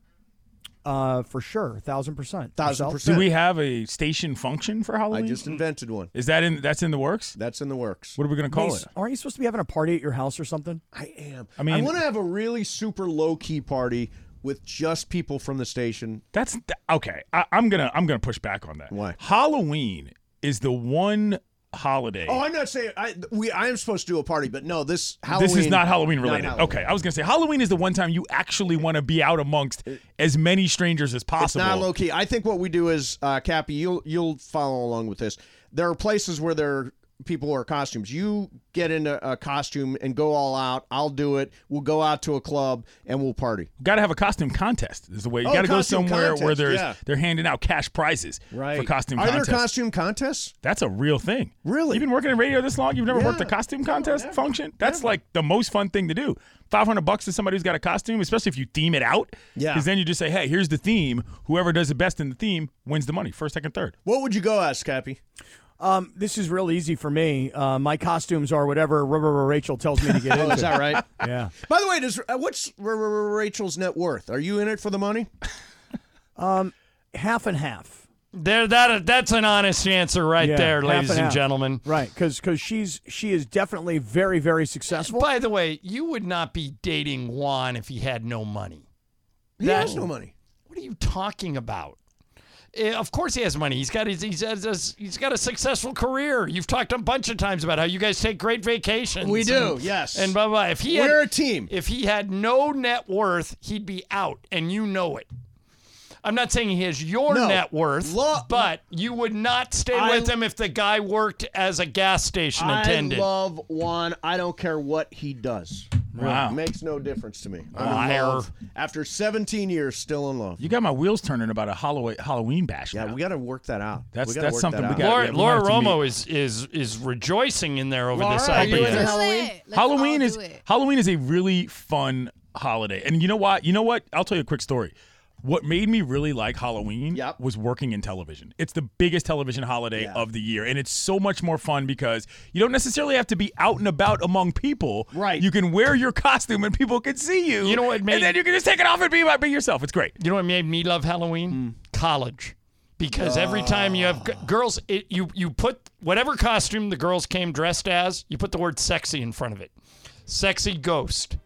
[SPEAKER 8] for sure, 1,000%.
[SPEAKER 5] 1,000%.
[SPEAKER 7] Do we have a station function for
[SPEAKER 5] I
[SPEAKER 7] Halloween?
[SPEAKER 5] just invented one.
[SPEAKER 7] Is that in? That's in the works.
[SPEAKER 5] That's in the works.
[SPEAKER 7] What are we going to call
[SPEAKER 8] Mace,
[SPEAKER 7] it?
[SPEAKER 8] aren't you supposed to be having a party at your house or something?
[SPEAKER 5] I am.
[SPEAKER 7] I mean-
[SPEAKER 5] I want to have a really super low key party with just people from the station.
[SPEAKER 7] That's okay. I'm gonna push back on that.
[SPEAKER 5] Why?
[SPEAKER 7] Halloween is the one holiday.
[SPEAKER 5] Oh, I'm not saying I am supposed to do a party, but no, this Halloween.
[SPEAKER 7] This is not Halloween related.
[SPEAKER 5] Halloween.
[SPEAKER 7] Okay, I was gonna say Halloween is the one time you actually want to be out amongst as many strangers as
[SPEAKER 5] It's
[SPEAKER 7] possible.
[SPEAKER 5] not low key. I think what we do is, Cappy, you'll follow along with this. There are places where there are people who are costumes. You get into a costume and go all out. I'll do it. We'll go out to a club and we'll party.
[SPEAKER 7] Got to have a costume contest. Is the way you
[SPEAKER 5] Oh,
[SPEAKER 7] got to go
[SPEAKER 5] costume
[SPEAKER 7] somewhere where
[SPEAKER 5] contest,
[SPEAKER 7] they're handing out cash prizes for costume
[SPEAKER 5] Are
[SPEAKER 7] contests.
[SPEAKER 5] there costume contests?
[SPEAKER 7] That's a real thing.
[SPEAKER 5] Really?
[SPEAKER 7] You've been working in radio this long? You've never
[SPEAKER 5] Yeah.
[SPEAKER 7] worked a costume contest
[SPEAKER 5] never.
[SPEAKER 7] function? That's
[SPEAKER 5] Never.
[SPEAKER 7] like the most fun thing to do. $500 to somebody who's got a costume, especially if you theme it out.
[SPEAKER 5] Yeah.
[SPEAKER 7] Because then you just say, hey, here's the theme. Whoever does the best in the theme wins the money, first, second, third.
[SPEAKER 5] What would you go as, Cappy?
[SPEAKER 8] This is real easy for me. My costumes are whatever Rachel tells me to get into.
[SPEAKER 5] Oh, is that right?
[SPEAKER 8] Yeah.
[SPEAKER 5] By the way, what's Rachel's net worth? Are you in it for the money?
[SPEAKER 8] Half and half.
[SPEAKER 6] That's an honest answer right there, ladies and gentlemen.
[SPEAKER 8] Right, because she is definitely very, very successful.
[SPEAKER 6] By the way, you would not be dating Juan if he had no money.
[SPEAKER 5] He has no money.
[SPEAKER 6] What are you talking about? Of course he has money. He's got a successful career. You've talked a bunch of times about how you guys take great vacations.
[SPEAKER 5] We do, yes.
[SPEAKER 6] And blah, blah.
[SPEAKER 5] We're a team.
[SPEAKER 6] If he had no net worth, he'd be out, and you know it. I'm not saying he has your net worth, but you would not stay with him if the guy worked as a gas station attendant.
[SPEAKER 5] I love Juan. I don't care what he does.
[SPEAKER 7] Wow.
[SPEAKER 5] It makes no difference to me. I'm
[SPEAKER 6] Liar.
[SPEAKER 5] in love. After 17 years, still in love.
[SPEAKER 7] You got my wheels turning about a Halloween bash.
[SPEAKER 5] Yeah,
[SPEAKER 7] now.
[SPEAKER 5] we got to work that out.
[SPEAKER 7] That's
[SPEAKER 5] work
[SPEAKER 7] something
[SPEAKER 5] that
[SPEAKER 7] we
[SPEAKER 5] out.
[SPEAKER 7] got.
[SPEAKER 6] Laura Romo is rejoicing in there over this
[SPEAKER 5] Laura, are you
[SPEAKER 6] idea.
[SPEAKER 5] into Halloween?
[SPEAKER 7] Halloween is a really fun holiday. And you know what? I'll tell you a quick story. What made me really like Halloween was working in television. It's the biggest television holiday of the year, and it's so much more fun because you don't necessarily have to be out and about among people.
[SPEAKER 5] Right.
[SPEAKER 7] You can wear your costume and people can see you.
[SPEAKER 6] You know what made,
[SPEAKER 7] and then you can just take it off and be yourself. It's great.
[SPEAKER 6] You know what made me love Halloween? College. Because every time you have girls, you put whatever costume the girls came dressed as, you put the word sexy in front of it. Sexy ghost.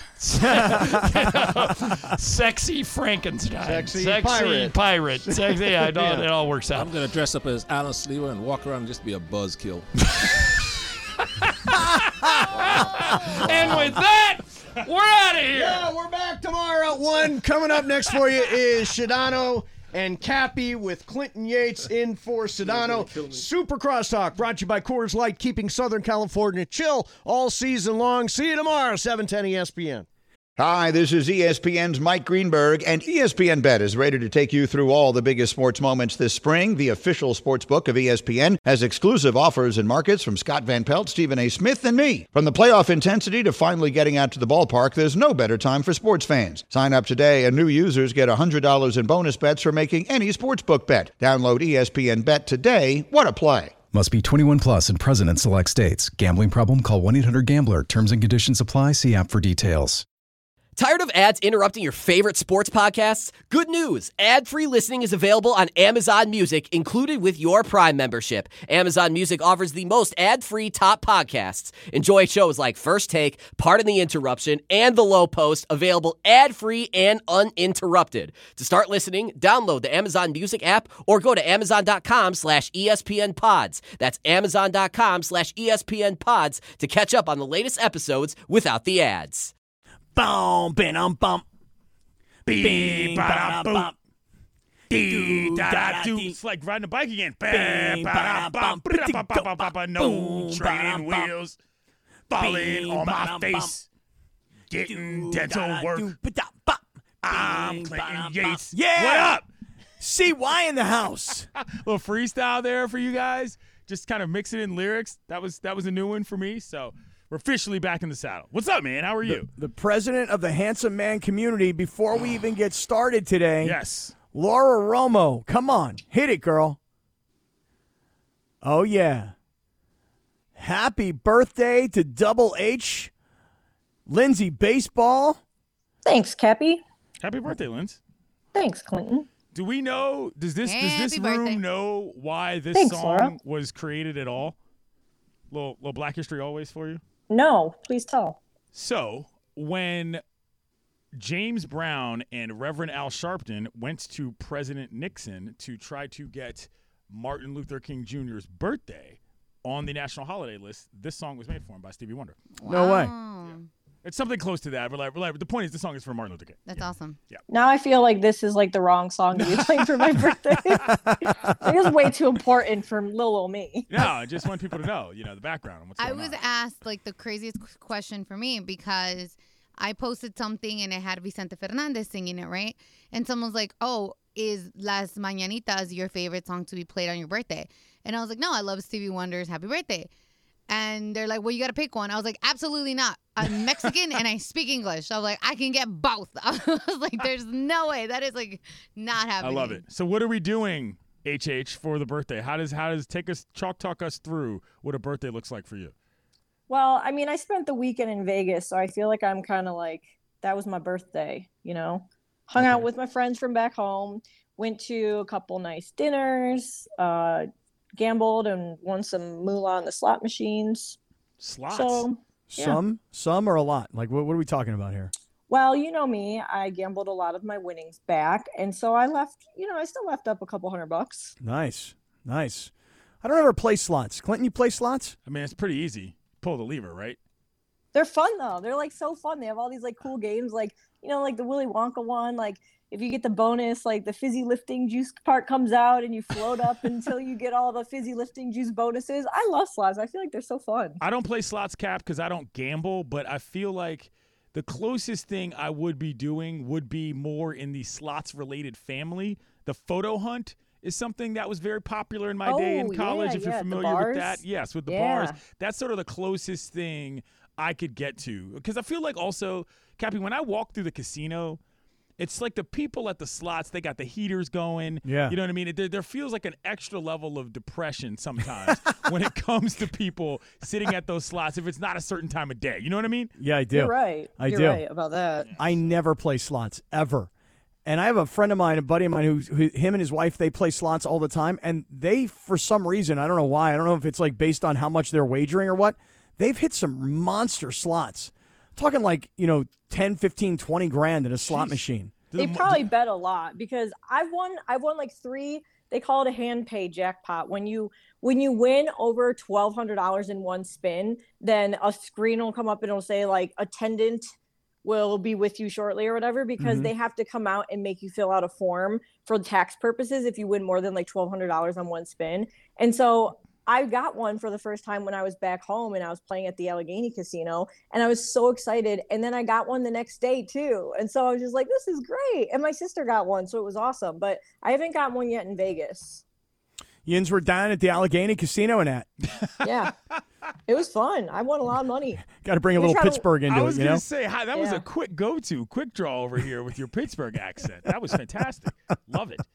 [SPEAKER 6] Sexy Frankenstein.
[SPEAKER 5] Sexy
[SPEAKER 6] pirate. Sexy, it all works out.
[SPEAKER 9] I'm going to dress up as Alan Sleever and walk around and just be a buzzkill.
[SPEAKER 6] And with that, we're out of here.
[SPEAKER 5] Yeah, we're back tomorrow at 1. Coming up next for you is Shadano and Cappy with Clinton Yates in for Sedano. Super Crosstalk brought to you by Coors Light, keeping Southern California chill all season long. See you tomorrow, 710 ESPN.
[SPEAKER 10] Hi, this is ESPN's Mike Greenberg, and ESPN Bet is ready to take you through all the biggest sports moments this spring. The official sports book of ESPN has exclusive offers and markets from Scott Van Pelt, Stephen A. Smith, and me. From the playoff intensity to finally getting out to the ballpark, there's no better time for sports fans. Sign up today, and new users get $100 in bonus bets for making any sportsbook bet. Download ESPN Bet today. What a play.
[SPEAKER 11] Must be 21 plus and present in select states. Gambling problem? Call 1-800-GAMBLER. Terms and conditions apply. See app for details.
[SPEAKER 12] Tired of ads interrupting your favorite sports podcasts? Good news. Ad-free listening is available on Amazon Music, included with your Prime membership. Amazon Music offers the most ad-free top podcasts. Enjoy shows like First Take, Pardon the Interruption, and The Low Post, available ad-free and uninterrupted. To start listening, download the Amazon Music app or go to amazon.com/ESPN Pods. That's amazon.com/ESPN Pods to catch up on the latest episodes without the ads.
[SPEAKER 8] Boom, bam, bump.
[SPEAKER 7] It's like riding a bike again. No training wheels. Falling on my face. Getting dental work. I'm Clinton Yates.
[SPEAKER 8] Yeah.
[SPEAKER 7] What up?
[SPEAKER 8] CY in the house.
[SPEAKER 7] Little freestyle there for you guys. Just kind of mixing in lyrics. That was a new one for me, so we're officially back in the saddle. What's up, man? How are you?
[SPEAKER 8] The president of the Handsome Man community, before we even get started today.
[SPEAKER 7] Yes.
[SPEAKER 8] Laura Romo. Come on. Hit it, girl. Oh, yeah. Happy birthday to Double H. Lindsay Baseball.
[SPEAKER 1] Thanks, Cappy.
[SPEAKER 7] Happy birthday, Linz.
[SPEAKER 1] Thanks, Clinton.
[SPEAKER 7] Do we know, does this room know why this
[SPEAKER 1] Thanks,
[SPEAKER 7] song
[SPEAKER 1] Laura.
[SPEAKER 7] was created at all? Little Black History always for you?
[SPEAKER 1] No, please tell.
[SPEAKER 7] So, when James Brown and Reverend Al Sharpton went to President Nixon to try to get Martin Luther King Jr.'s birthday on the national holiday list, this song was made for him by Stevie Wonder.
[SPEAKER 8] No way.
[SPEAKER 7] Yeah. It's something close to that. But the point is, the song is for Martin Luther King.
[SPEAKER 13] That's awesome.
[SPEAKER 7] Yeah.
[SPEAKER 1] Now I feel like this is like the wrong song to be playing for my birthday. It is way too important for little old me.
[SPEAKER 7] No, I just want people to know, the background and what's going on.
[SPEAKER 13] I was asked like the craziest question for me because I posted something and it had Vicente Fernandez singing it, right? And someone was like, "Oh, is Las Mañanitas your favorite song to be played on your birthday?" And I was like, "No, I love Stevie Wonder's Happy Birthday." And they're like, "Well, you got to pick one." I was like, "Absolutely not. I'm Mexican and I speak English." I was like, "I can get both." I was like, "There's no way. That is like not happening."
[SPEAKER 7] I love it. So what are we doing for the birthday? How does talk us through what a birthday looks like for you?
[SPEAKER 1] Well, I mean, I spent the weekend in Vegas, so I feel like I'm kind of like, that was my birthday, Hung out with my friends from back home, went to a couple nice dinners, gambled and won some moolah on the slot machines.
[SPEAKER 7] Slots?
[SPEAKER 1] So, yeah.
[SPEAKER 8] Some or a lot? Like, what are we talking about here?
[SPEAKER 1] Well, you know me, I gambled a lot of my winnings back, and so I left, I still left up a couple $100.
[SPEAKER 8] Nice. I don't ever play slots. Clinton, you play slots?
[SPEAKER 7] I mean, it's pretty easy. Pull the lever, right?
[SPEAKER 1] They're fun though. They're like so fun. They have all these like cool games, like like the Willy Wonka one. Like if you get the bonus, like the fizzy lifting juice part comes out, and you float up until you get all the fizzy lifting juice bonuses. I love slots. I feel like they're so fun.
[SPEAKER 7] I don't play slots, Cap, because I don't gamble, but I feel like the closest thing I would be doing would be more in the slots-related family. The photo hunt is something that was very popular in my day in college, if you're familiar with that. Yes, with the bars. That's sort of the closest thing I could get to. Because I feel like also, Cappy, when I walk through the casino, it's like the people at the slots, they got the heaters going.
[SPEAKER 8] Yeah.
[SPEAKER 7] You know what I mean? There feels like an extra level of depression sometimes when it comes to people sitting at those slots if it's not a certain time of day. You know what I mean?
[SPEAKER 8] Yeah, I do.
[SPEAKER 1] You're right.
[SPEAKER 8] You're
[SPEAKER 1] right about that.
[SPEAKER 8] I never play slots, ever. And I have a friend of mine, a buddy of mine, who him and his wife, they play slots all the time. And they, for some reason, I don't know why, I don't know if it's like based on how much they're wagering or what, they've hit some monster slots. I'm talking like, 10, 15, 20 grand in a slot machine.
[SPEAKER 1] They probably bet a lot because I've won like 3. They call it a hand pay jackpot. When you win over $1,200 in one spin, then a screen will come up and it'll say like attendant will be with you shortly or whatever, because they have to come out and make you fill out a form for tax purposes if you win more than like $1,200 on one spin. And so I got one for the first time when I was back home and I was playing at the Allegheny Casino, and I was so excited. And then I got one the next day too. And so I was just like, this is great. And my sister got one, so it was awesome. But I haven't got one yet in Vegas.
[SPEAKER 8] Yins were down at the Allegheny Casino and that.
[SPEAKER 1] Yeah. It was fun. I won a lot of money.
[SPEAKER 8] Got to bring a little Pittsburgh into it,
[SPEAKER 7] I was going to say, that was a quick go-to, quick draw over here with your Pittsburgh accent. That was fantastic. Love it.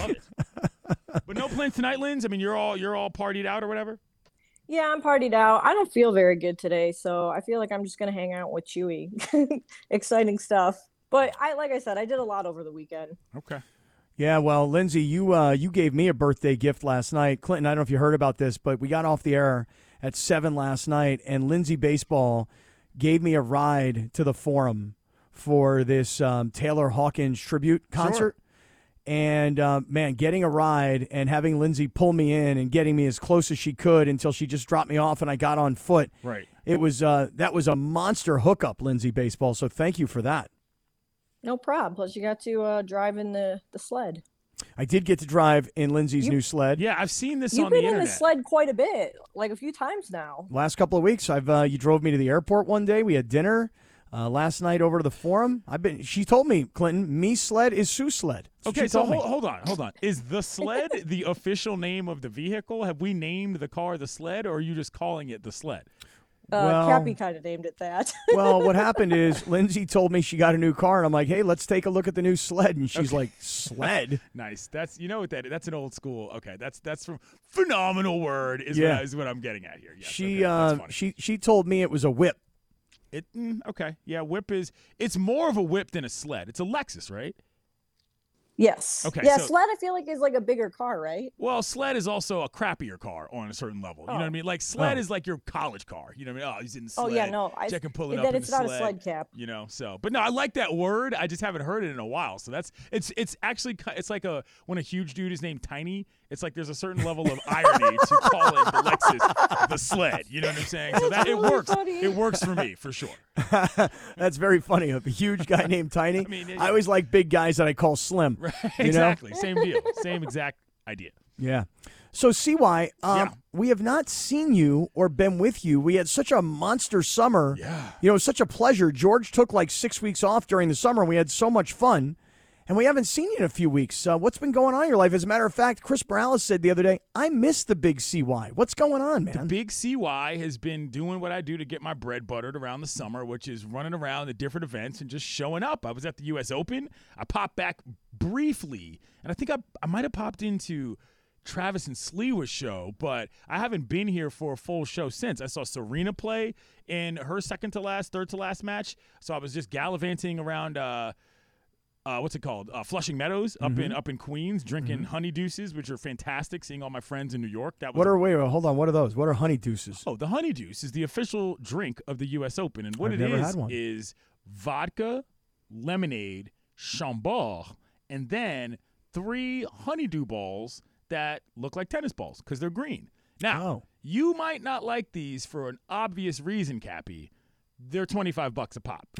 [SPEAKER 7] But no plans tonight, Linz? I mean, you're all partied out or whatever?
[SPEAKER 1] Yeah, I'm partied out. I don't feel very good today, so I feel like I'm just going to hang out with Chewy. Exciting stuff. But like I said, I did a lot over the weekend.
[SPEAKER 7] Okay.
[SPEAKER 8] Yeah, well, Lindsay, you gave me a birthday gift last night. Clinton, I don't know if you heard about this, but we got off the air at 7 last night, and Lindsay Baseball gave me a ride to the Forum for this Taylor Hawkins tribute concert. Sure. And, man, getting a ride and having Lindsay pull me in and getting me as close as she could until she just dropped me off and I got on foot.
[SPEAKER 7] Right.
[SPEAKER 8] It was that was a monster hookup, Lindsay Baseball, so thank you for that.
[SPEAKER 1] No problem. Plus, you got to drive in the sled.
[SPEAKER 8] I did get to drive in Lindsay's new sled.
[SPEAKER 7] Yeah, I've seen this on the internet.
[SPEAKER 1] You've been in the sled quite a bit, like a few times now.
[SPEAKER 8] Last couple of weeks, you drove me to the airport one day. We had dinner. Last night over to the Forum. She told me, Clinton, me sled is Sue sled.
[SPEAKER 7] Okay, so hold on. Is the sled the official name of the vehicle? Have we named the car the sled, or are you just calling it the sled?
[SPEAKER 1] Cappy kind of named it that.
[SPEAKER 8] Well, what happened is Lindsay told me she got a new car, and I'm like, hey, let's take a look at the new sled. And she's like, sled?
[SPEAKER 7] Nice. That's that's an old school. Okay, that's from phenomenal word is what I'm getting at here. Yes,
[SPEAKER 8] she told me it was a whip.
[SPEAKER 7] Okay. Yeah, whip it's more of a whip than a sled. It's a Lexus, right?
[SPEAKER 1] Yes.
[SPEAKER 7] Okay.
[SPEAKER 1] Yeah, sled I feel like is like a bigger car, right?
[SPEAKER 7] Well, sled is also a crappier car on a certain level. You know what I mean? Like sled is like your college car. You know what I mean? Oh, he's in the sled.
[SPEAKER 1] Oh yeah, no.
[SPEAKER 7] I can pull it up.
[SPEAKER 1] Then
[SPEAKER 7] in
[SPEAKER 1] it's
[SPEAKER 7] the
[SPEAKER 1] not
[SPEAKER 7] sled,
[SPEAKER 1] a sled cap.
[SPEAKER 7] But no, I like that word. I just haven't heard it in a while. So it's actually it's like when a huge dude is named Tiny. It's like there's a certain level of irony to call it the Lexus the sled. You know what I'm saying? So that
[SPEAKER 1] really
[SPEAKER 7] it works.
[SPEAKER 1] Funny.
[SPEAKER 7] It works for me for sure.
[SPEAKER 8] That's very funny. A huge guy named Tiny. I always like big guys that I call Slim.
[SPEAKER 7] Right. Exactly. Same deal. Same exact idea.
[SPEAKER 8] Yeah. So, CY, we have not seen you or been with you. We had such a monster summer.
[SPEAKER 7] Yeah.
[SPEAKER 8] It was such a pleasure. George took like 6 weeks off during the summer, and we had so much fun. And we haven't seen you in a few weeks. What's been going on in your life? As a matter of fact, Chris Morales said the other day, I miss the big CY. What's going on, man?
[SPEAKER 7] The big CY has been doing what I do to get my bread buttered around the summer, which is running around at different events and just showing up. I was at the U.S. Open. I popped back briefly, and I think I might have popped into Travis and Sliwa's show, but I haven't been here for a full show since. I saw Serena play in her second to last, third to last match. So I was just gallivanting around what's it called? Flushing Meadows up in Queens, drinking honey deuces, which are fantastic. Seeing all my friends in New York. That was
[SPEAKER 8] wait, hold on. What are those? What are honey deuces?
[SPEAKER 7] Oh, the honey deuce is the official drink of the U.S. Open, and what is vodka, lemonade, Chambord, and then 3 honeydew balls that look like tennis balls because they're green. Now, you might not like these for an obvious reason, Cappy. They're $25 a pop.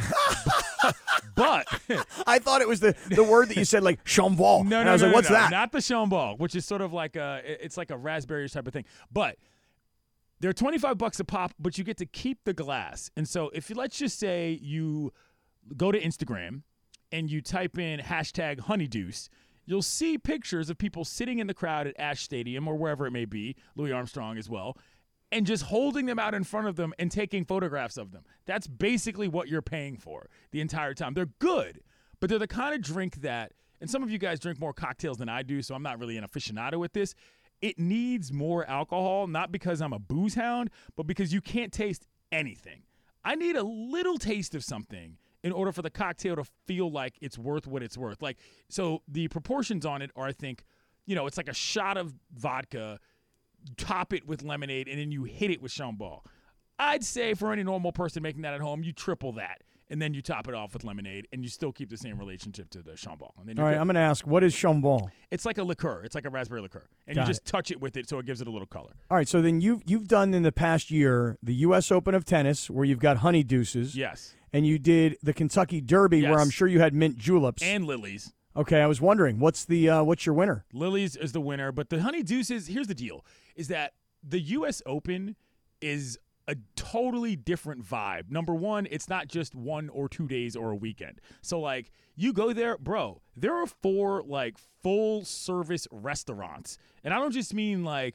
[SPEAKER 7] But
[SPEAKER 8] I thought it was the word that you said, like Chambord.
[SPEAKER 7] No,
[SPEAKER 8] I was like, what's that?
[SPEAKER 7] Not the Chambord, which is sort of like it's like a raspberry type of thing. But they're $25 a pop, but you get to keep the glass. And so if you, let's just say you go to Instagram and you type in #honeydeuce, you'll see pictures of people sitting in the crowd at Ash Stadium or wherever it may be, Louis Armstrong as well, and just holding them out in front of them and taking photographs of them. That's basically what you're paying for the entire time. They're good, but they're the kind of drink that, and some of you guys drink more cocktails than I do, so I'm not really an aficionado with this. It needs more alcohol, not because I'm a booze hound, but because you can't taste anything. I need a little taste of something in order for the cocktail to feel like it's worth what it's worth. Like, so the proportions on it are, I think, it's like a shot of vodka, top it with lemonade, and then you hit it with Chambord. I'd say for any normal person making that at home, you triple that, and then you top it off with lemonade, and you still keep the same relationship to the Chambord. And then
[SPEAKER 8] all right, I'm going to ask, what is Chambord?
[SPEAKER 7] It's like a liqueur. It's like a raspberry liqueur, and you just touch it with it so it gives it a little color.
[SPEAKER 8] All right, so then you've done in the past year the U.S. Open of tennis, where you've got honey deuces.
[SPEAKER 7] Yes.
[SPEAKER 8] And you did the Kentucky Derby, where I'm sure you had mint juleps.
[SPEAKER 7] And lilies.
[SPEAKER 8] Okay, I was wondering, what's your winner?
[SPEAKER 7] Lilies is the winner, but the honey deuces, here's the deal, is that the U.S. Open is a totally different vibe. Number one, it's not just 1 or 2 days or a weekend. So, like, you go there, bro, there are 4, like, full-service restaurants. And I don't just mean, like,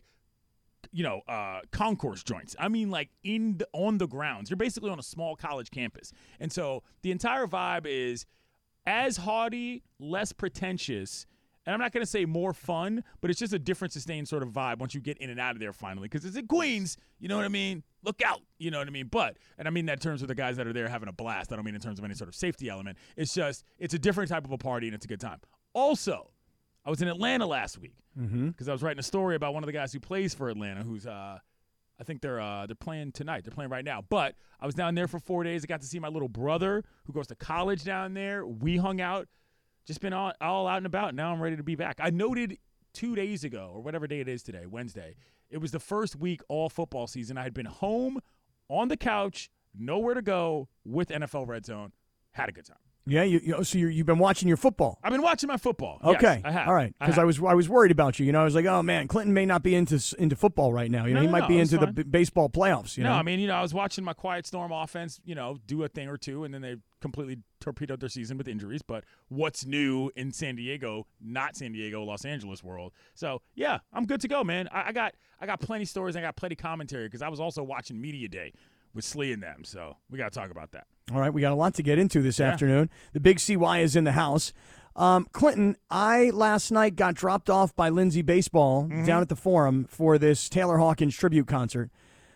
[SPEAKER 7] concourse joints. I mean, like, on the grounds. You're basically on a small college campus. And so the entire vibe is as haughty, less pretentious, and I'm not going to say more fun, but it's just a different sustained sort of vibe once you get in and out of there finally, because it's in Queens, you know what I mean? Look out, you know what I mean? But, and I mean that in terms of the guys that are there having a blast. I don't mean in terms of any sort of safety element. It's just, it's a different type of a party, and it's a good time. Also, I was in Atlanta last week because I was writing a story about one of the guys who plays for Atlanta, who's I think they're playing tonight. They're playing right now. But I was down there for 4 days. I got to see my little brother who goes to college down there. We hung out, just been all out and about. Now I'm ready to be back. I noted 2 days ago, or whatever day it is today, Wednesday, it was the first week all football season. I had been home on the couch, nowhere to go, with NFL Red Zone. Had a good time.
[SPEAKER 8] Yeah, you've been watching your football.
[SPEAKER 7] I've been watching my football.
[SPEAKER 8] Okay,
[SPEAKER 7] yes, I have.
[SPEAKER 8] All right, because I was worried about you. I was like, oh man, Clinton may not be into football right now. He might be into the baseball playoffs.
[SPEAKER 7] No, I mean, I was watching my Quiet Storm offense, do a thing or two, and then they completely torpedoed their season with injuries. But what's new in San Diego, not San Diego, Los Angeles world? So yeah, I'm good to go, man. I got plenty of stories. I got plenty of commentary because I was also watching Media Day with Slee and them. So we got to talk about that.
[SPEAKER 8] All right, we got a lot to get into this afternoon. The big CY is in the house. Clinton, I last night got dropped off by Lindsay Baseball down at the Forum for this Taylor Hawkins tribute concert.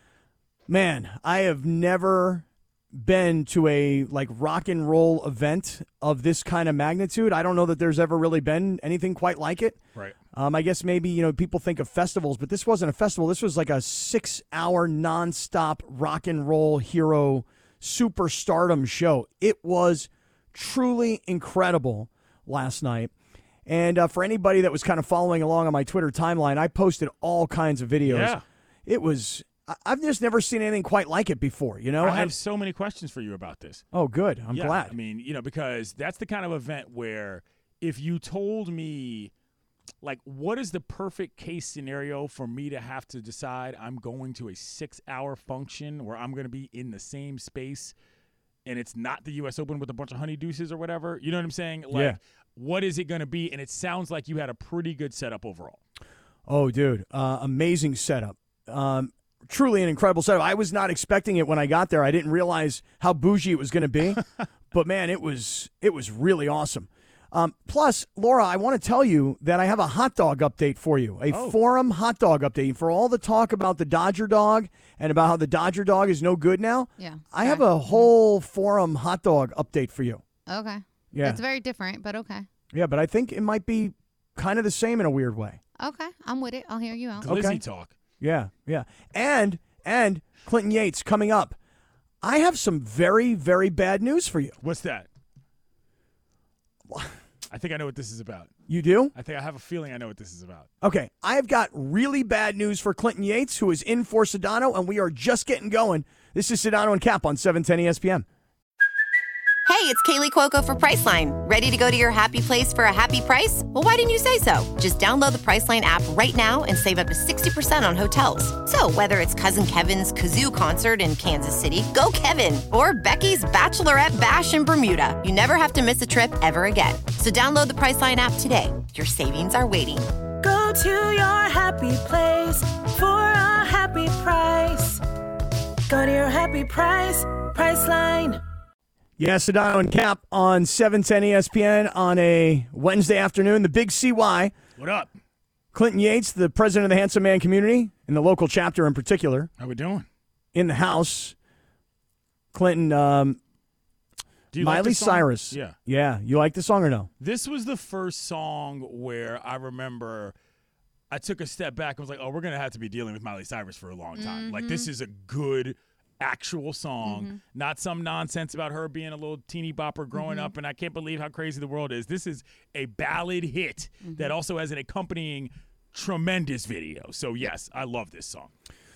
[SPEAKER 8] Man, I have never been to a rock and roll event of this kind of magnitude. I don't know that there's ever really been anything quite like it.
[SPEAKER 7] Right.
[SPEAKER 8] I guess maybe, people think of festivals, but this wasn't a festival. This was like a 6-hour nonstop rock and roll hero superstardom show. It was truly incredible last night. And for anybody that was kind of following along on my Twitter timeline, I posted all kinds of videos.
[SPEAKER 7] Yeah.
[SPEAKER 8] It was, I've just never seen anything quite like it before,
[SPEAKER 7] I have so many questions for you about this.
[SPEAKER 8] Oh, good. I'm glad.
[SPEAKER 7] I mean, because that's the kind of event where if you told me, what is the perfect case scenario for me to have to decide I'm going to a 6-hour function where I'm going to be in the same space and it's not the U.S. Open with a bunch of honey deuces or whatever? You know what I'm saying? What is it going to be? And it sounds like you had a pretty good setup overall.
[SPEAKER 8] Oh, dude. Amazing setup. Truly an incredible setup. I was not expecting it when I got there. I didn't realize how bougie it was going to be. But, man, it was really awesome. Plus, Laura, I want to tell you that I have a hot dog update for you, a Forum hot dog update. For all the talk about the Dodger dog and about how the Dodger dog is no good now, I have a whole Forum hot dog update for you.
[SPEAKER 13] Okay.
[SPEAKER 8] Yeah.
[SPEAKER 13] It's very different, but okay.
[SPEAKER 8] Yeah, but I think it might be kind of the same in a weird way.
[SPEAKER 13] Okay, I'm with it. I'll hear you out.
[SPEAKER 7] Glizzy talk.
[SPEAKER 8] Yeah. And Clinton Yates coming up. I have some very, very bad news for you.
[SPEAKER 7] What's that? I think I know what this is about.
[SPEAKER 8] You do?
[SPEAKER 7] I think I have a feeling I know what this is about.
[SPEAKER 8] Okay, I've got really bad news for Clinton Yates, who is in for Sedano, and we are just getting going. This is Sedano and Cap on 710 ESPN.
[SPEAKER 14] Hey, it's Kaylee Cuoco for Priceline. Ready to go to your happy place for a happy price? Well, why didn't you say so? Just download the Priceline app right now and save up to 60% on hotels. So whether it's Cousin Kevin's Kazoo Concert in Kansas City, go Kevin, or Becky's Bachelorette Bash in Bermuda, you never have to miss a trip ever again. So download the Priceline app today. Your savings are waiting.
[SPEAKER 15] Go to your happy place for a happy price. Go to your happy price, Priceline.
[SPEAKER 8] Yeah, Sedano and Cap on 710 ESPN on a Wednesday afternoon. The Big CY.
[SPEAKER 7] What up?
[SPEAKER 8] Clinton Yates, the president of the Handsome Man community, in the local chapter in particular.
[SPEAKER 7] How we doing?
[SPEAKER 8] In the house. Clinton,
[SPEAKER 7] Do you
[SPEAKER 8] Miley
[SPEAKER 7] like this song?
[SPEAKER 8] Cyrus.
[SPEAKER 7] Yeah.
[SPEAKER 8] Yeah. You like the song or no?
[SPEAKER 7] This was the first song where I remember I took a step back and was like, oh, we're going to have to be dealing with Miley Cyrus for a long time. Like, this is a good actual song, not some nonsense about her being a little teeny bopper growing up, and I can't believe how crazy the world is. This is a ballad hit that also has an accompanying tremendous video. So, yes, I love this song.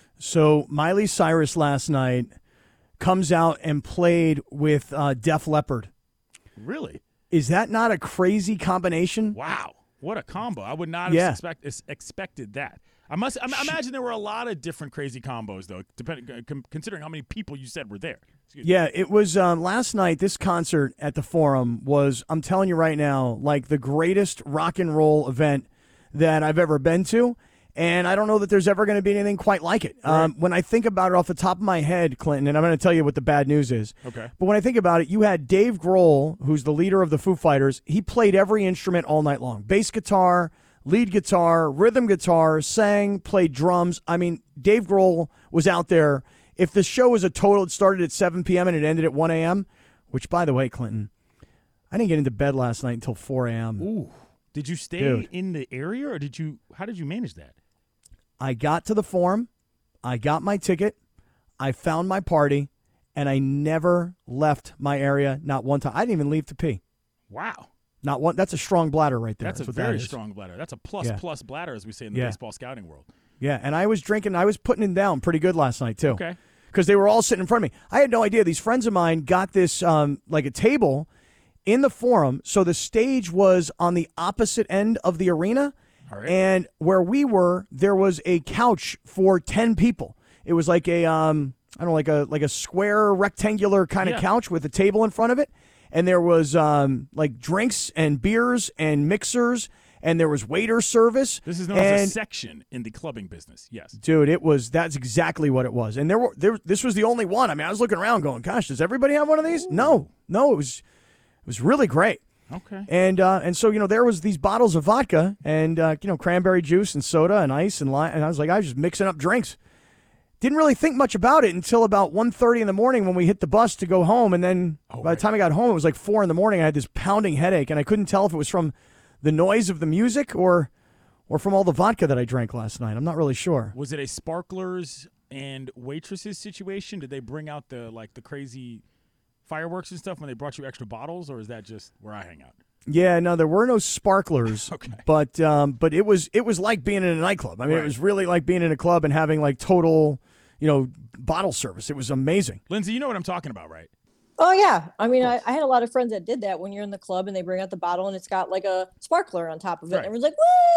[SPEAKER 8] So, Miley Cyrus last night comes out and played with Def Leppard.
[SPEAKER 7] Really?
[SPEAKER 8] Is that not a crazy combination?
[SPEAKER 7] Wow. What a combo. I would not have expected that. I imagine there were a lot of different crazy combos, though, considering how many people you said were there.
[SPEAKER 8] Yeah, it was last night. This concert at the Forum was, I'm telling you right now, like the greatest rock and roll event that I've ever been to. And I don't know that there's ever going to be anything quite like it.
[SPEAKER 7] Right.
[SPEAKER 8] When I think about it off the top of my head, Clinton, and I'm going to tell you what the bad news is.
[SPEAKER 7] Okay.
[SPEAKER 8] But when I think about it, you had Dave Grohl, who's the leader of the Foo Fighters. He played every instrument all night long. Bass guitar, lead guitar, rhythm guitar, sang, played drums. I mean, Dave Grohl was out there. If the show was it started at 7 p.m. and it ended at 1 a.m., which, by the way, Clinton, I didn't get into bed last night until 4 a.m.
[SPEAKER 7] Ooh. Did you stay in the area, or how did you manage that?
[SPEAKER 8] I got to the Forum, I got my ticket, I found my party, and I never left my area, not one time. I didn't even leave to pee.
[SPEAKER 7] Wow.
[SPEAKER 8] Not one. That's a strong bladder right there.
[SPEAKER 7] That's a very strong bladder. That's a plus bladder, as we say in the baseball scouting world.
[SPEAKER 8] Yeah, and I was drinking. I was putting it down pretty good last night, too.
[SPEAKER 7] Okay.
[SPEAKER 8] Because they were all sitting in front of me. I had no idea. These friends of mine got this, like a table in the Forum, so the stage was on the opposite end of the arena.
[SPEAKER 7] All right.
[SPEAKER 8] And where we were, there was a couch for 10 people. It was like a, I don't know, like a square rectangular kind of couch with a table in front of it. And there was like drinks and beers and mixers, and there was waiter service.
[SPEAKER 7] This is known as a section in the clubbing business. Yes,
[SPEAKER 8] dude, that's exactly what it was. And this was the only one. I mean, I was looking around, going, "Gosh, does everybody have one of these?" No, it was really great.
[SPEAKER 7] Okay.
[SPEAKER 8] And so there was these bottles of vodka and cranberry juice and soda and ice and lime, and I was just mixing up drinks. Didn't really think much about it until about 1:30 in the morning when we hit the bus to go home. And then by the time I got home, it was like 4 in the morning. I had this pounding headache, and I couldn't tell if it was from the noise of the music or from all the vodka that I drank last night. I'm not really sure.
[SPEAKER 7] Was it a sparklers and waitresses situation? Did they bring out the crazy fireworks and stuff when they brought you extra bottles, or is that just where I hang out?
[SPEAKER 8] Yeah, no, there were no sparklers.
[SPEAKER 7] Okay.
[SPEAKER 8] But it was like being in a nightclub. I mean, It was really like being in a club and having like total, bottle service. It was amazing.
[SPEAKER 7] Lindsay, you know what I'm talking about, right?
[SPEAKER 1] Oh, yeah. I mean, I had a lot of friends that did that when you're in the club and they bring out the bottle and it's got like a sparkler on top of it.
[SPEAKER 7] Right.
[SPEAKER 1] And everyone's like,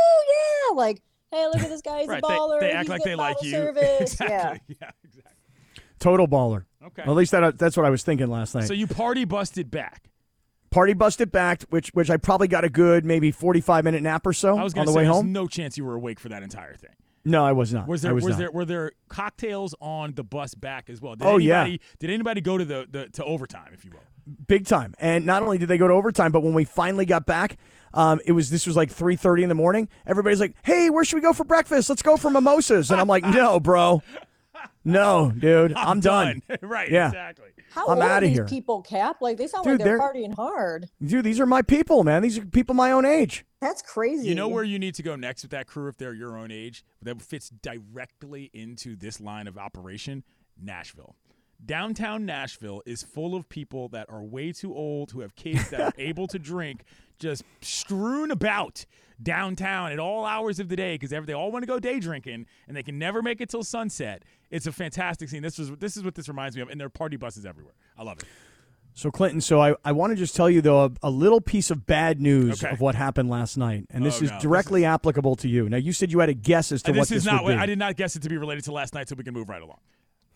[SPEAKER 1] woo, yeah. Like, hey, look at this guy. He's
[SPEAKER 7] Right.
[SPEAKER 1] a baller.
[SPEAKER 7] They act
[SPEAKER 1] He's
[SPEAKER 7] like
[SPEAKER 1] getting
[SPEAKER 7] they like
[SPEAKER 1] bottle
[SPEAKER 7] you.
[SPEAKER 1] Service.
[SPEAKER 7] Exactly. Yeah, exactly.
[SPEAKER 8] Total baller.
[SPEAKER 7] Okay.
[SPEAKER 8] Well, at least that's what I was thinking last night.
[SPEAKER 7] So you party busted back.
[SPEAKER 8] Party busted back, which I probably got a good maybe 45-minute nap or so
[SPEAKER 7] I was
[SPEAKER 8] on
[SPEAKER 7] going to
[SPEAKER 8] the
[SPEAKER 7] say,
[SPEAKER 8] way
[SPEAKER 7] there's
[SPEAKER 8] home.
[SPEAKER 7] no chance you were awake for that entire thing.
[SPEAKER 8] No, I was not.
[SPEAKER 7] Was
[SPEAKER 8] I
[SPEAKER 7] there
[SPEAKER 8] was
[SPEAKER 7] was
[SPEAKER 8] not.
[SPEAKER 7] there were there cocktails on the bus back as well? Did
[SPEAKER 8] Oh, yeah.
[SPEAKER 7] Did anybody go to the to overtime, if you will?
[SPEAKER 8] Big time. And not only did they go to overtime, but when we finally got back, this was like 3:30 in the morning. Everybody's like, "Hey, where should we go for breakfast? Let's go for mimosas." And I'm like, "No, bro. No, dude. I'm done."
[SPEAKER 7] Right,
[SPEAKER 8] Yeah.
[SPEAKER 7] exactly.
[SPEAKER 1] How
[SPEAKER 8] I'm
[SPEAKER 1] old are
[SPEAKER 8] outta
[SPEAKER 1] these
[SPEAKER 8] here.
[SPEAKER 1] people, Cap? Like, they sound
[SPEAKER 8] Dude,
[SPEAKER 1] like they're
[SPEAKER 8] they're-
[SPEAKER 1] partying hard.
[SPEAKER 8] Dude, these are my people, man. These are people my own age.
[SPEAKER 1] That's crazy.
[SPEAKER 7] You know where you need to go next with that crew if they're your own age? That fits directly into this line of operation? Nashville. Downtown Nashville is full of people that are way too old, who have kids that are able to drink, just strewn about downtown at all hours of the day because they all want to go day drinking and they can never make it till sunset. It's a fantastic scene. This is what this reminds me of, and there are party buses everywhere. I love it.
[SPEAKER 8] So, Clinton, I want to just tell you, though, a little piece of bad news of what happened last night. And this is directly applicable to you. Now, you said you had a guess as to what this would be.
[SPEAKER 7] I did not guess it to be related to last night, so we can move right along.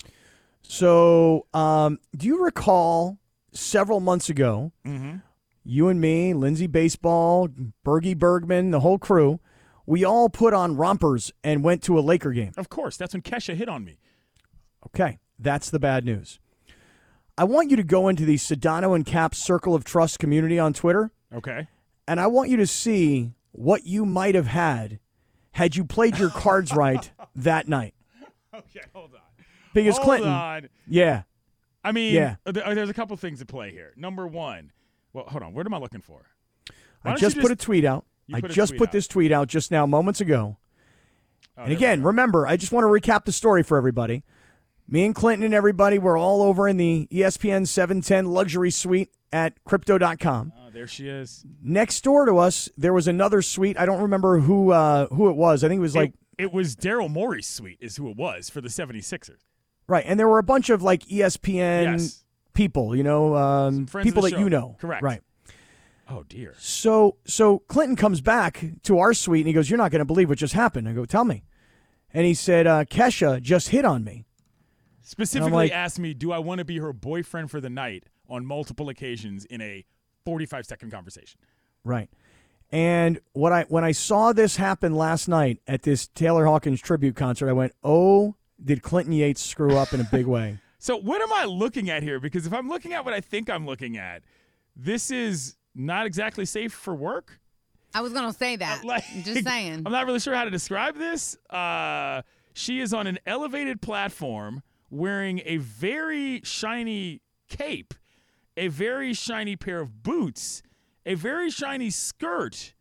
[SPEAKER 8] So, do you recall several months ago, you and me, Lindsay Baseball, Bergie Bergman, the whole crew, we all put on rompers and went to a Laker game?
[SPEAKER 7] Of course. That's when Kesha hit on me.
[SPEAKER 8] Okay, that's the bad news. I want you to go into the Sedano and Cap Circle of Trust community on Twitter.
[SPEAKER 7] Okay.
[SPEAKER 8] And I want you to see what you might have had you played your cards right that night.
[SPEAKER 7] Okay, hold on.
[SPEAKER 8] Because
[SPEAKER 7] Hold
[SPEAKER 8] Clinton,
[SPEAKER 7] on.
[SPEAKER 8] yeah.
[SPEAKER 7] I mean,
[SPEAKER 8] Yeah.
[SPEAKER 7] there's a couple things at play here. Number one, well, hold on. What am I looking for? Why
[SPEAKER 8] I
[SPEAKER 7] don't
[SPEAKER 8] just
[SPEAKER 7] you
[SPEAKER 8] put a tweet out.
[SPEAKER 7] You
[SPEAKER 8] I
[SPEAKER 7] put a
[SPEAKER 8] just
[SPEAKER 7] tweet
[SPEAKER 8] put
[SPEAKER 7] out.
[SPEAKER 8] this tweet out just now, moments ago.
[SPEAKER 7] Oh,
[SPEAKER 8] And again, remember, I just want to recap the story for everybody. Me and Clinton and everybody were all over in the ESPN 710 luxury suite at Crypto.com.
[SPEAKER 7] Oh, there she is.
[SPEAKER 8] Next door to us, there was another suite. I don't remember who it was. I think it was like
[SPEAKER 7] It was Daryl Morey's suite is who it was for the 76ers.
[SPEAKER 8] right, and there were a bunch of like ESPN
[SPEAKER 7] Yes.
[SPEAKER 8] people, you know,
[SPEAKER 7] friends of
[SPEAKER 8] people
[SPEAKER 7] the
[SPEAKER 8] that
[SPEAKER 7] show.
[SPEAKER 8] you know.
[SPEAKER 7] Correct.
[SPEAKER 8] Right.
[SPEAKER 7] Oh, dear.
[SPEAKER 8] So Clinton comes back to our suite and he goes, "You're not going to believe what just happened." I go, "Tell me." And he said, Kesha just hit on me.
[SPEAKER 7] Specifically
[SPEAKER 8] like-
[SPEAKER 7] asked me, do I want to be her boyfriend for the night on multiple occasions in a 45-second conversation?
[SPEAKER 8] Right. And when I saw this happen last night at this Taylor Hawkins tribute concert, I went, "Oh, did Clinton Yates screw up in a big way?"
[SPEAKER 7] So what am I looking at here? Because if I'm looking at what I think I'm looking at, this is not exactly safe for work.
[SPEAKER 13] I was going to say that. I'm just saying.
[SPEAKER 7] I'm not really sure how to describe this. She is on an elevated platform wearing a very shiny cape, a very shiny pair of boots, a very shiny skirt,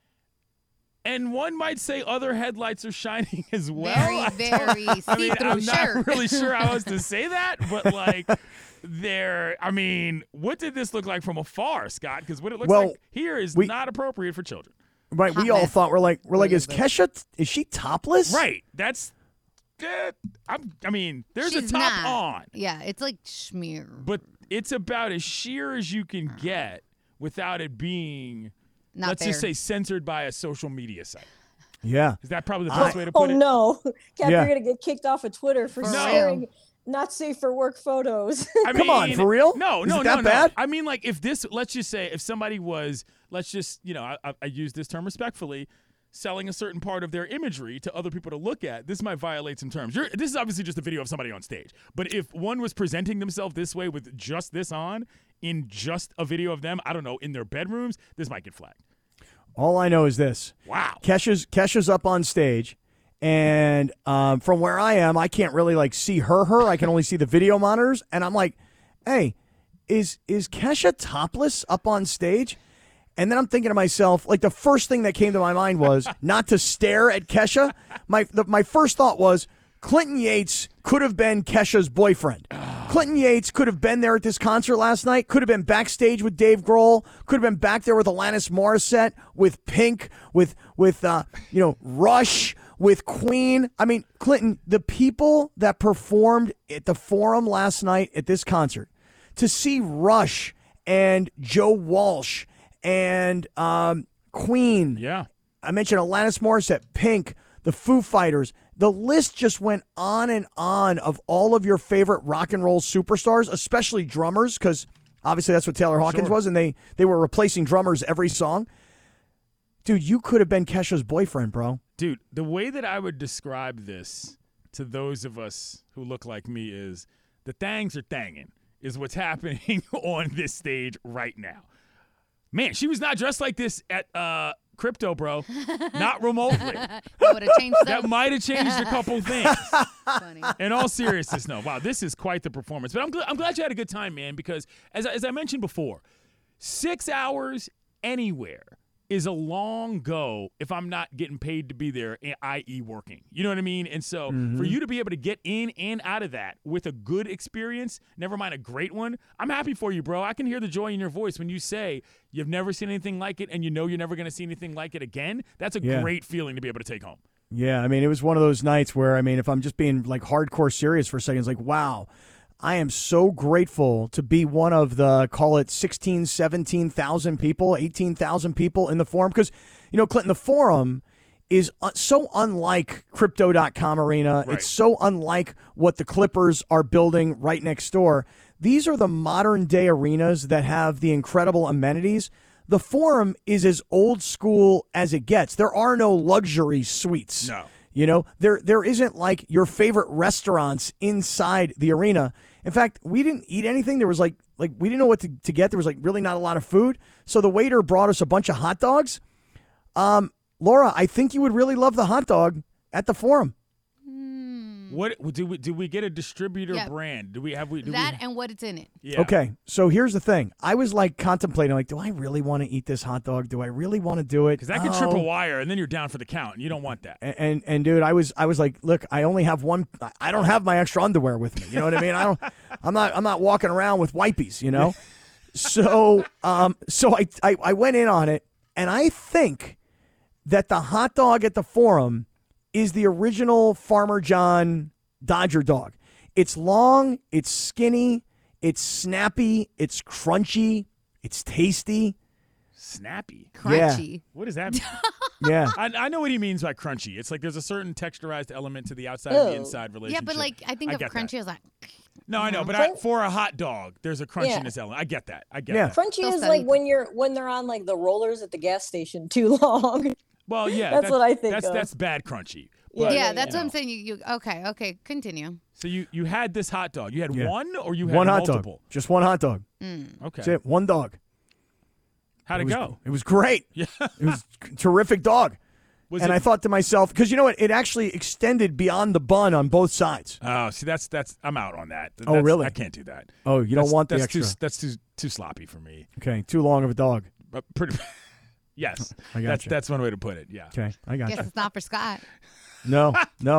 [SPEAKER 7] and one might say other headlights are shining as well.
[SPEAKER 13] Very see-through
[SPEAKER 7] I'm
[SPEAKER 13] shirt.
[SPEAKER 7] not really sure how else to say that, but like what did this look like from afar, Scott? Because what it looks
[SPEAKER 8] Well,
[SPEAKER 7] like here is not appropriate for children.
[SPEAKER 8] Right. We all thought we're like, is Kesha, is she topless?
[SPEAKER 7] Right. That's there's
[SPEAKER 13] She's
[SPEAKER 7] a top
[SPEAKER 13] not.
[SPEAKER 7] on.
[SPEAKER 13] Yeah, it's like schmear.
[SPEAKER 7] But it's about as sheer as you can get without it being,
[SPEAKER 13] Not
[SPEAKER 7] let's just
[SPEAKER 13] there.
[SPEAKER 7] say, censored by a social media site.
[SPEAKER 8] Yeah.
[SPEAKER 7] Is that probably the best way to put
[SPEAKER 1] Oh
[SPEAKER 7] it?
[SPEAKER 1] no, Cap,
[SPEAKER 8] Yeah.
[SPEAKER 1] you're gonna get kicked off of Twitter for
[SPEAKER 7] No.
[SPEAKER 1] sharing not safe for work photos.
[SPEAKER 8] Come on, for real?
[SPEAKER 7] No,
[SPEAKER 8] Is
[SPEAKER 7] no,
[SPEAKER 8] it
[SPEAKER 7] no,
[SPEAKER 8] that
[SPEAKER 7] no.
[SPEAKER 8] bad?
[SPEAKER 7] I mean, like if this, let's just say, if somebody was, let's just, I use this term respectfully, selling a certain part of their imagery to other people to look at, this might violate some terms. This is obviously just a video of somebody on stage. But if one was presenting themselves this way with just this on, in just a video of them, I don't know, in their bedrooms, this might get flagged.
[SPEAKER 8] All I know is this.
[SPEAKER 7] Wow.
[SPEAKER 8] Kesha's up on stage, and from where I am, I can't really like see her. I can only see the video monitors, and I'm like, "Hey, is Kesha topless up on stage?" And then I'm thinking to myself, like the first thing that came to my mind was not to stare at Kesha. My first thought was Clinton Yates could have been Kesha's boyfriend. Clinton Yates could have been there at this concert last night, could have been backstage with Dave Grohl, could have been back there with Alanis Morissette, with Pink, with Rush, with Queen. I mean, Clinton, the people that performed at the Forum last night at this concert, to see Rush and Joe Walsh and Queen.
[SPEAKER 7] Yeah.
[SPEAKER 8] I mentioned Alanis Morissette, Pink, the Foo Fighters. The list just went on and on of all of your favorite rock and roll superstars, especially drummers, because obviously that's what Taylor Hawkins was, and they were replacing drummers every song. Dude, you could have been Kesha's boyfriend, bro.
[SPEAKER 7] Dude, the way that I would describe this to those of us who look like me is the thangs are thanging is what's happening on this stage right now. Man, she was not dressed like this at Crypto, bro. Not remotely.
[SPEAKER 13] That would have changed
[SPEAKER 7] That might have changed a couple things.
[SPEAKER 13] Funny.
[SPEAKER 7] In all seriousness, no. Wow, this is quite the performance. But I'm glad you had a good time, man, because as I mentioned before, 6 hours anywhere is a long go if I'm not getting paid to be there, i.e. working. You know what I mean? And so for you to be able to get in and out of that with a good experience, never mind a great one, I'm happy for you, bro. I can hear the joy in your voice when you say you've never seen anything like it and you know you're never going to see anything like it again. That's a great feeling to be able to take home.
[SPEAKER 8] Yeah, I mean, it was one of those nights where, I mean, if I'm just being like hardcore serious for a second, it's like, wow, I am so grateful to be one of the, call it 16, 17,000 people, 18,000 people in the Forum. Because, you know, Clinton, the Forum is so unlike Crypto.com Arena.
[SPEAKER 7] Right.
[SPEAKER 8] It's so unlike what the Clippers are building right next door. These are the modern day arenas that have the incredible amenities. The Forum is as old school as it gets. There are no luxury suites.
[SPEAKER 7] No.
[SPEAKER 8] You know, there isn't like your favorite restaurants inside the arena. In fact, we didn't eat anything. There was like we didn't know what to get. There was like really not a lot of food. So the waiter brought us a bunch of hot dogs. Laura, I think you would really love the hot dog at the Forum.
[SPEAKER 7] What do we get a distributor
[SPEAKER 13] Yeah.
[SPEAKER 7] brand? Do
[SPEAKER 13] And what it's in it.
[SPEAKER 7] Yeah.
[SPEAKER 8] Okay, so here's the thing. I was like contemplating, like, do I really want to eat this hot dog? Do I really want to do it?
[SPEAKER 7] Because that could trip a wire, and then you're down for the count, and you don't want that.
[SPEAKER 8] And dude, I was like, look, I only have one. I don't have my extra underwear with me. You know what I mean? I'm not walking around with wipies. You know. So I went in on it, and I think that the hot dog at the Forum is the original Farmer John Dodger dog. It's long, it's skinny, it's snappy, it's crunchy, it's tasty.
[SPEAKER 7] Snappy.
[SPEAKER 13] Crunchy.
[SPEAKER 8] Yeah.
[SPEAKER 7] What does that mean?
[SPEAKER 8] Yeah.
[SPEAKER 7] I know what he means by crunchy. It's like there's a certain texturized element to the outside and the inside relationship.
[SPEAKER 13] Yeah, but like I think of
[SPEAKER 7] get
[SPEAKER 13] crunchy
[SPEAKER 7] that.
[SPEAKER 13] as like.
[SPEAKER 7] No, I know, but for a hot dog, there's a crunchiness element. I get that. I get that.
[SPEAKER 1] Crunchy is like when they're on like the rollers at the gas station too long.
[SPEAKER 7] Well, yeah,
[SPEAKER 1] that's what I think.
[SPEAKER 7] That's bad crunchy. But,
[SPEAKER 13] Yeah, that's what I'm saying. You okay, continue.
[SPEAKER 7] So you had this hot dog. You had one, or you had
[SPEAKER 8] one hot
[SPEAKER 7] multiple?
[SPEAKER 8] dog. Just one hot dog.
[SPEAKER 7] Okay.
[SPEAKER 8] That's it. One dog.
[SPEAKER 7] How'd it go?
[SPEAKER 8] It was great.
[SPEAKER 7] Yeah.
[SPEAKER 8] It was a terrific dog. I thought to myself, because you know what? It actually extended beyond the bun on both sides.
[SPEAKER 7] Oh, see, that's I'm out on that.
[SPEAKER 8] Oh, really?
[SPEAKER 7] I can't do that.
[SPEAKER 8] Oh, you don't want the
[SPEAKER 7] that's
[SPEAKER 8] extra.
[SPEAKER 7] That's too sloppy for me.
[SPEAKER 8] Okay, too long of a dog.
[SPEAKER 7] But pretty. Yes,
[SPEAKER 8] I got you.
[SPEAKER 7] That's one way to put it. Yeah.
[SPEAKER 8] Okay, I got
[SPEAKER 13] Guess
[SPEAKER 8] you.
[SPEAKER 13] it's not for Scott.
[SPEAKER 8] No,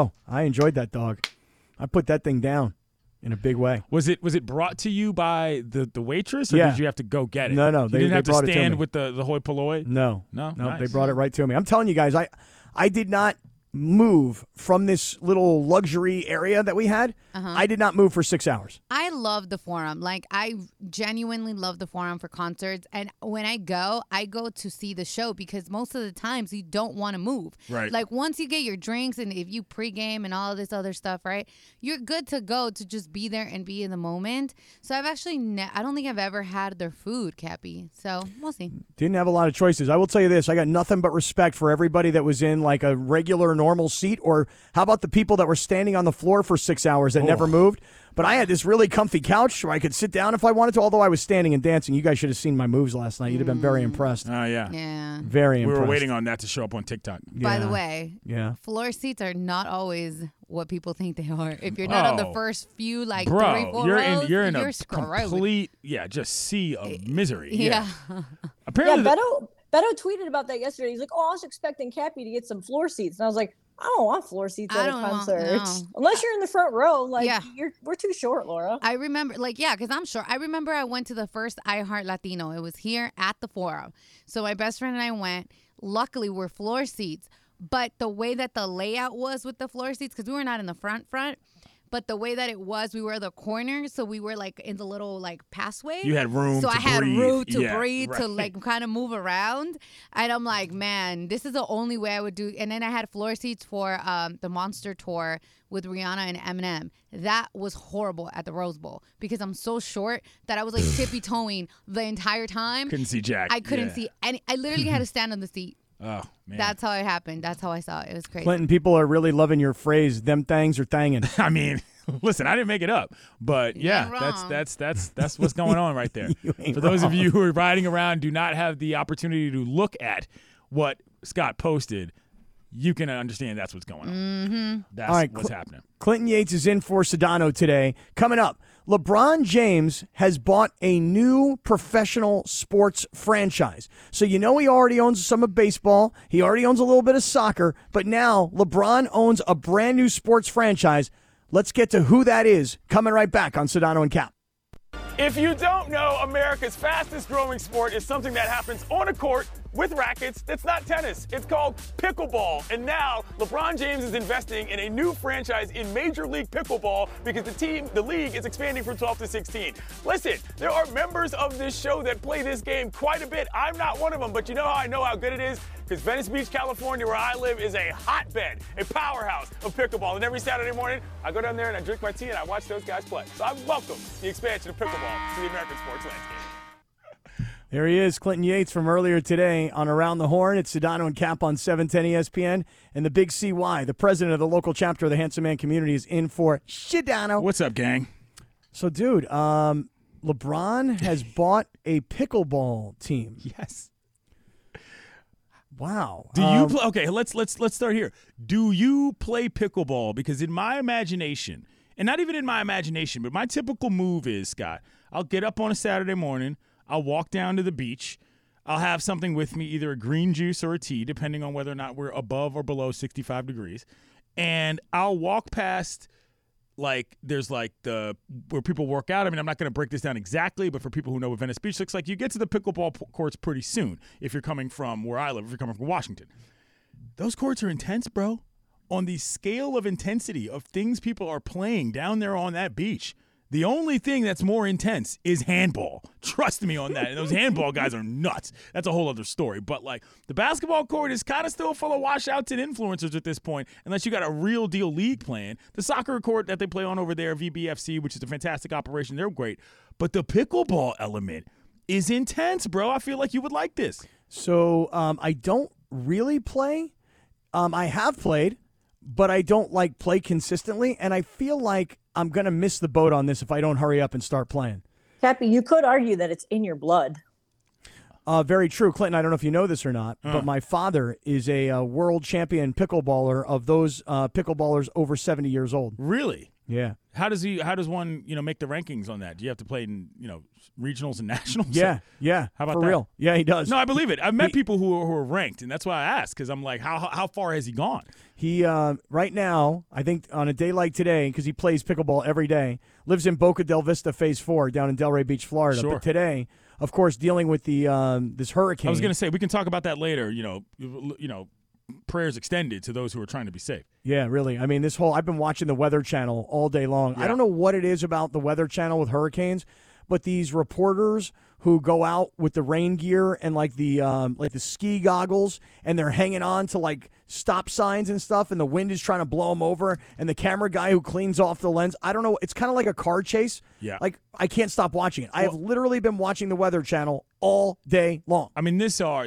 [SPEAKER 8] I enjoyed that dog. I put that thing down in a big way.
[SPEAKER 7] Was it brought to you by the waitress, or
[SPEAKER 8] Yeah.
[SPEAKER 7] did you have to go get it?
[SPEAKER 8] No,
[SPEAKER 7] You
[SPEAKER 8] they
[SPEAKER 7] didn't have to
[SPEAKER 8] brought it to
[SPEAKER 7] stand
[SPEAKER 8] me.
[SPEAKER 7] with the hoi polloi.
[SPEAKER 8] No,
[SPEAKER 7] Nice.
[SPEAKER 8] they brought it right to me. I'm telling you guys, I did not move from this little luxury area that we had. I did not move for 6 hours.
[SPEAKER 13] I love the Forum. Like, I genuinely love the Forum for concerts. And when I go to see the show because most of the times you don't want to move.
[SPEAKER 7] Right.
[SPEAKER 13] Like, once you get your drinks and if you pregame and all this other stuff, right, you're good to go to just be there and be in the moment. So I've actually, I don't think I've ever had their food, Cappy. So we'll see.
[SPEAKER 8] Didn't have a lot of choices. I will tell you this. I got nothing but respect for everybody that was in like a regular normal seat, or how about the people that were standing on the floor for 6 hours that never moved? But I had this really comfy couch where I could sit down if I wanted to, although I was standing and dancing. You guys should have seen my moves last night. You'd have been very impressed.
[SPEAKER 7] Oh, yeah.
[SPEAKER 13] Yeah.
[SPEAKER 8] Very
[SPEAKER 7] We
[SPEAKER 8] impressed.
[SPEAKER 7] were waiting on that to show up on TikTok.
[SPEAKER 13] By the way,
[SPEAKER 8] Yeah.
[SPEAKER 13] floor seats are not always what people think they are. If you're not on the
[SPEAKER 7] Oh.
[SPEAKER 13] first few, like
[SPEAKER 7] Bro,
[SPEAKER 13] 3-4
[SPEAKER 7] you're
[SPEAKER 13] rows,
[SPEAKER 7] in a
[SPEAKER 13] screwed.
[SPEAKER 7] complete just sea of misery.
[SPEAKER 13] Yeah.
[SPEAKER 7] Apparently,
[SPEAKER 1] Beto tweeted about that yesterday. He's like, "Oh, I was expecting Cappy to get some floor seats," and I was like, "I don't want floor seats at a concert unless you're in the front row. Like, we're too short, Laura."
[SPEAKER 13] I remember, because I'm sure. I remember I went to the first iHeart Latino. It was here at the Forum. So my best friend and I went. Luckily, we're floor seats. But the way that the layout was with the floor seats, because we were not in the front, but the way that it was, we were the corner, so we were like in the little like passway.
[SPEAKER 7] You had room
[SPEAKER 13] so
[SPEAKER 7] to
[SPEAKER 13] I had
[SPEAKER 7] breathe.
[SPEAKER 13] room to
[SPEAKER 7] Yeah,
[SPEAKER 13] breathe, to
[SPEAKER 7] right.
[SPEAKER 13] like kind of move around. And I'm like, man, this is the only way I would do. And then I had floor seats for the Monster Tour with Rihanna and Eminem. That was horrible at the Rose Bowl because I'm so short that I was like tippy-toeing the entire time.
[SPEAKER 7] Couldn't see Jack.
[SPEAKER 13] I couldn't
[SPEAKER 7] Yeah.
[SPEAKER 13] see any. I literally had to stand on the seat.
[SPEAKER 7] Oh, man.
[SPEAKER 13] That's how it happened. That's how I saw it. It was crazy.
[SPEAKER 8] Clinton, people are really loving your phrase, them thangs are thangin'.
[SPEAKER 7] I mean, listen, I didn't make it up, but yeah, that's what's going on right there. For those of you who are riding around, do not have the opportunity to look at what Scott posted, you can understand that's what's going on.
[SPEAKER 13] Mm-hmm.
[SPEAKER 7] That's
[SPEAKER 8] All right,
[SPEAKER 7] what's happening.
[SPEAKER 8] Clinton Yates is in for Sedano today. Coming up, LeBron James has bought a new professional sports franchise. So you know he already owns some of baseball. He already owns a little bit of soccer. But now LeBron owns a brand new sports franchise. Let's get to who that is. Coming right back on Sedano and Cap.
[SPEAKER 16] If you don't know, America's fastest growing sport is something that happens on a court with rackets that's not tennis. It's called pickleball. And now LeBron James is investing in a new franchise in Major League Pickleball because the league is expanding from 12 to 16. Listen, there are members of this show that play this game quite a bit. I'm not one of them, but you know how I know how good it is? Because Venice Beach, California, where I live, is a hotbed, a powerhouse of pickleball. And every Saturday morning, I go down there and I drink my tea and I watch those guys play. So I welcome the expansion of pickleball to the American sports landscape.
[SPEAKER 8] There he is, Clinton Yates from earlier today on Around the Horn. It's Sedano and Cap on 710 ESPN. And the big CY, the president of the local chapter of the Handsome Man community, is in for Sedano.
[SPEAKER 7] What's up, gang?
[SPEAKER 8] So, dude, LeBron has bought a pickleball team.
[SPEAKER 7] Yes.
[SPEAKER 8] Wow.
[SPEAKER 7] Do you play? Okay, let's start here. Do you play pickleball? Because in my imagination, and not even in my imagination, but my typical move is, Scott, I'll get up on a Saturday morning, I'll walk down to the beach, I'll have something with me, either a green juice or a tea, depending on whether or not we're above or below 65 degrees, and I'll walk past, there's where people work out. I mean, I'm not going to break this down exactly, but for people who know what Venice Beach looks like, you get to the pickleball courts pretty soon if you're coming from where I live, if you're coming from Washington. Those courts are intense, bro. On the scale of intensity of things people are playing down there on that beach, the only thing that's more intense is handball. Trust me on that. And those handball guys are nuts. That's a whole other story. But, the basketball court is kind of still full of washouts and influencers at this point, unless you got a real deal league playing. The soccer court that they play on over there, VBFC, which is a fantastic operation, they're great. But the pickleball element is intense, bro. I feel like you would like this.
[SPEAKER 8] So I don't really play. I have played, but I don't, play consistently. And I feel like I'm going to miss the boat on this if I don't hurry up and start playing.
[SPEAKER 1] Cappy, you could argue that it's in your blood.
[SPEAKER 8] Very true. Clinton, I don't know if you know this or not, but my father is a world champion pickleballer of those pickleballers over 70 years old.
[SPEAKER 7] Really?
[SPEAKER 8] Yeah.
[SPEAKER 7] How does one, make the rankings on that? Do you have to play in, regionals and nationals?
[SPEAKER 8] Yeah.
[SPEAKER 7] How about
[SPEAKER 8] for
[SPEAKER 7] that?
[SPEAKER 8] real? Yeah, he does.
[SPEAKER 7] No, I believe it. I've met people who are ranked, and that's why I asked, because I'm like, how far has he gone?
[SPEAKER 8] He, right now, I think on a day like today, because he plays pickleball every day, lives in Boca del Vista Phase 4 down in Delray Beach, Florida.
[SPEAKER 7] Sure.
[SPEAKER 8] But today, of course, dealing with the this hurricane.
[SPEAKER 7] I was going to say, we can talk about that later, prayers extended to those who are trying to be safe.
[SPEAKER 8] Yeah, really. I mean, I've been watching the Weather Channel all day long.
[SPEAKER 7] Yeah.
[SPEAKER 8] I don't know what it is about the Weather Channel with hurricanes, but these reporters who go out with the rain gear and the ski goggles, and they're hanging on to stop signs and stuff, and the wind is trying to blow them over, and the camera guy who cleans off the lens. I don't know. It's kind of like a car chase.
[SPEAKER 7] Yeah.
[SPEAKER 8] I can't stop watching it. I have literally been watching the Weather Channel all day long.
[SPEAKER 7] I mean, these are,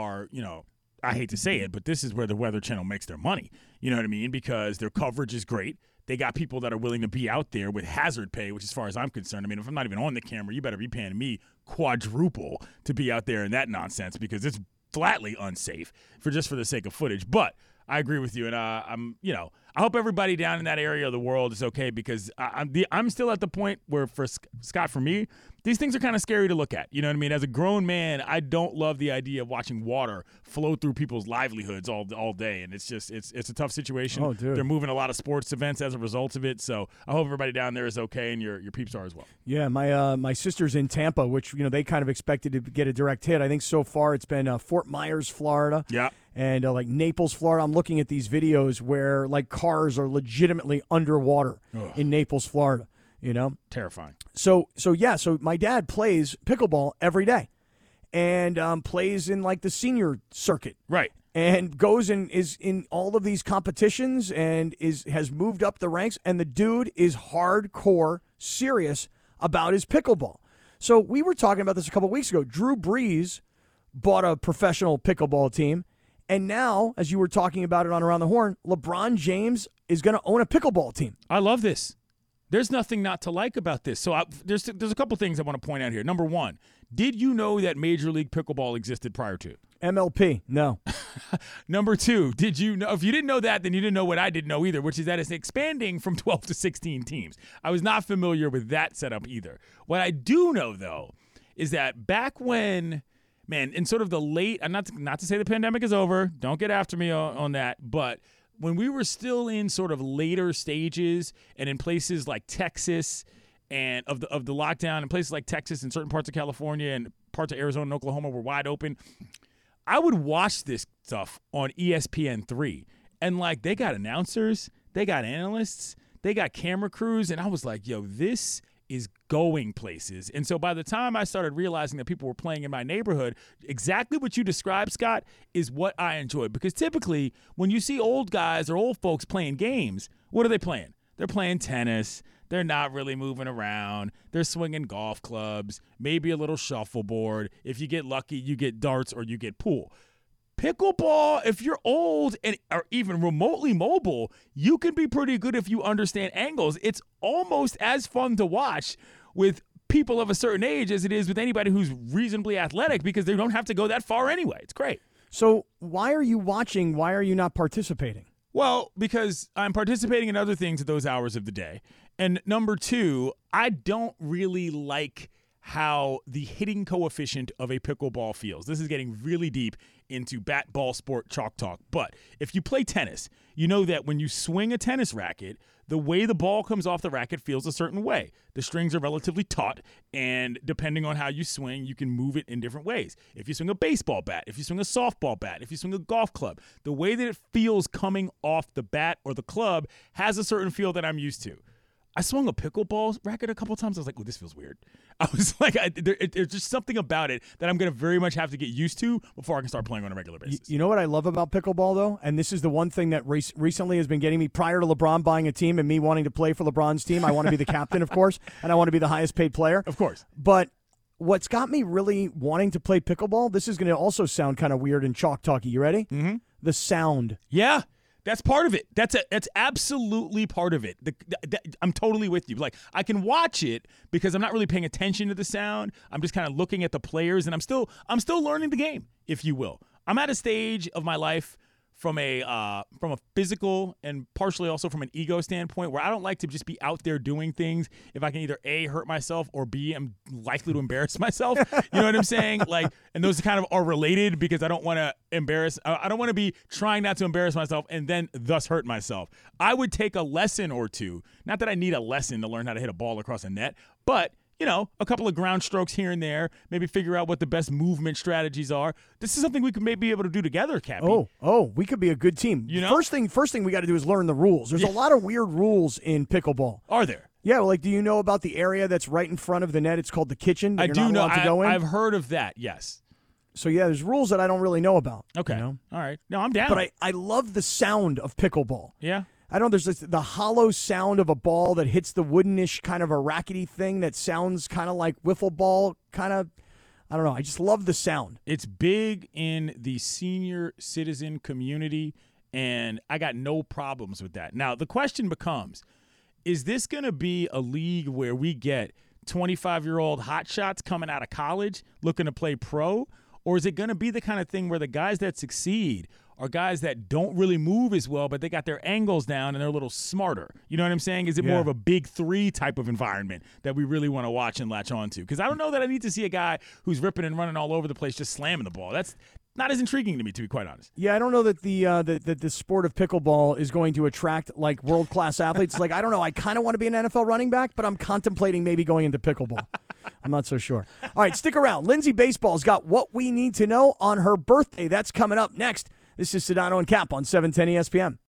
[SPEAKER 7] I hate to say it, but this is where the Weather Channel makes their money. You know what I mean? Because their coverage is great. They got people that are willing to be out there with hazard pay, which as far as I'm concerned, I mean, if I'm not even on the camera, you better be paying me quadruple to be out there in that nonsense, because it's flatly unsafe for the sake of footage. But I agree with you, and I hope everybody down in that area of the world is okay, because I'm still at the point where, for Scott, for me, these things are kind of scary to look at. You know what I mean? As a grown man, I don't love the idea of watching water flow through people's livelihoods all day, and it's a tough situation.
[SPEAKER 8] Oh, dude.
[SPEAKER 7] They're moving a lot of sports events as a result of it, so I hope everybody down there is okay, and your peeps are as well.
[SPEAKER 8] Yeah, my sister's in Tampa, which they kind of expected to get a direct hit. I think so far it's been Fort Myers, Florida.
[SPEAKER 7] Yeah.
[SPEAKER 8] And Naples, Florida. I'm looking at these videos where cars are legitimately underwater in Naples, Florida.
[SPEAKER 7] Terrifying.
[SPEAKER 8] So my dad plays pickleball every day, and plays in the senior circuit.
[SPEAKER 7] Right.
[SPEAKER 8] And goes and is in all of these competitions and has moved up the ranks. And the dude is hardcore serious about his pickleball. So we were talking about this a couple weeks ago. Drew Brees bought a professional pickleball team. And now, as you were talking about it on Around the Horn, LeBron James is going to own a pickleball team.
[SPEAKER 7] I love this. There's nothing not to like about this. So there's a couple things I want to point out here. Number one, did you know that Major League Pickleball existed prior to?
[SPEAKER 8] MLP, no.
[SPEAKER 7] Number two, did you know? If you didn't know that, then you didn't know what I didn't know either, which is that it's expanding from 12 to 16 teams. I was not familiar with that setup either. What I do know, though, is that back when, man, in sort of the late, not to say the pandemic is over, don't get after me on that, but when we were still in sort of later stages and in places like Texas and of the lockdown, in places like Texas and certain parts of California and parts of Arizona and Oklahoma were wide open, I would watch this stuff on ESPN3. And like they got announcers, they got analysts, they got camera crews, and I was like, yo, this is going places. And so by the time I started realizing that people were playing in my neighborhood, exactly what you described, Scott, is what I enjoy. Because typically when you see old guys or old folks playing games, what are they playing? They're playing tennis. They're not really moving around. They're swinging golf clubs, maybe a little shuffleboard. If you get lucky, you get darts or you get pool. Pickleball, if you're old and or even remotely mobile, you can be pretty good if you understand angles. It's almost as fun to watch with people of a certain age as it is with anybody who's reasonably athletic because they don't have to go that far anyway. It's great.
[SPEAKER 8] So why are you watching? Why are you not participating?
[SPEAKER 7] Well, because I'm participating in other things at those hours of the day. And number two, I don't really like how the hitting coefficient of a pickleball feels. This is getting really deep into bat, ball, sport, chalk talk. But if you play tennis, you know that when you swing a tennis racket, the way the ball comes off the racket feels a certain way. The strings are relatively taut, and depending on how you swing, you can move it in different ways. If you swing a baseball bat, if you swing a softball bat, if you swing a golf club, the way that it feels coming off the bat or the club has a certain feel that I'm used to. I swung a pickleball racket a couple times. I was like, oh, this feels weird. I was like, there's just something about it that I'm going to very much have to get used to before I can start playing on a regular basis.
[SPEAKER 8] You know what I love about pickleball, though? And this is the one thing that recently has been getting me, prior to LeBron buying a team and me wanting to play for LeBron's team, I want to be the captain, of course, and I want to be the highest paid player.
[SPEAKER 7] Of course.
[SPEAKER 8] But what's got me really wanting to play pickleball, this is going to also sound kind of weird and chalk talky. You ready?
[SPEAKER 7] Mm-hmm.
[SPEAKER 8] The sound.
[SPEAKER 7] Yeah. That's part of it. That's absolutely part of it. I'm totally with you. Like, I can watch it because I'm not really paying attention to the sound. I'm just kind of looking at the players, and I'm still learning the game, if you will. I'm at a stage of my life from a physical and partially also from an ego standpoint where I don't like to just be out there doing things if I can either A, hurt myself, or B, I'm likely to embarrass myself. You know what I'm saying? Like, and those kind of are related because I don't want to embarrass. I don't want to be trying not to embarrass myself and then thus hurt myself. I would take a lesson or two. Not that I need a lesson to learn how to hit a ball across a net, but you know, a couple of ground strokes here and there, maybe figure out what the best movement strategies are. This is something we could maybe be able to do together, Cappy.
[SPEAKER 8] Oh, we could be a good team.
[SPEAKER 7] You know?
[SPEAKER 8] First thing we got to do is learn the rules. There's a lot of weird rules in pickleball.
[SPEAKER 7] Are there?
[SPEAKER 8] Yeah, well, like, do you know about the area that's right in front of the net? It's called the kitchen.
[SPEAKER 7] I do know. I've heard of that, yes.
[SPEAKER 8] So, yeah, there's rules that I don't really know about.
[SPEAKER 7] Okay.
[SPEAKER 8] You know?
[SPEAKER 7] All right. No, I'm down.
[SPEAKER 8] But I love the sound of pickleball.
[SPEAKER 7] Yeah.
[SPEAKER 8] I know there's the hollow sound of a ball that hits the woodenish kind of a rackety thing that sounds kind of like wiffle ball, kind of, I don't know. I just love the sound.
[SPEAKER 7] It's big in the senior citizen community, and I got no problems with that. Now, the question becomes, is this going to be a league where we get 25-year-old hotshots coming out of college looking to play pro, or is it going to be the kind of thing where the guys that succeed are guys that don't really move as well, but they got their angles down and they're a little smarter? You know what I'm saying? Is it more of a big three type of environment that we really want to watch and latch on to? Because I don't know that I need to see a guy who's ripping and running all over the place just slamming the ball. That's not as intriguing to me, to be quite honest.
[SPEAKER 8] Yeah, I don't know that the sport of pickleball is going to attract like world-class athletes. Like, I don't know. I kind of want to be an NFL running back, but I'm contemplating maybe going into pickleball. I'm not so sure. All right, stick around. Lindsay Baseball's got what we need to know on her birthday. That's coming up next. This is Sedano and Cap on 710 ESPN.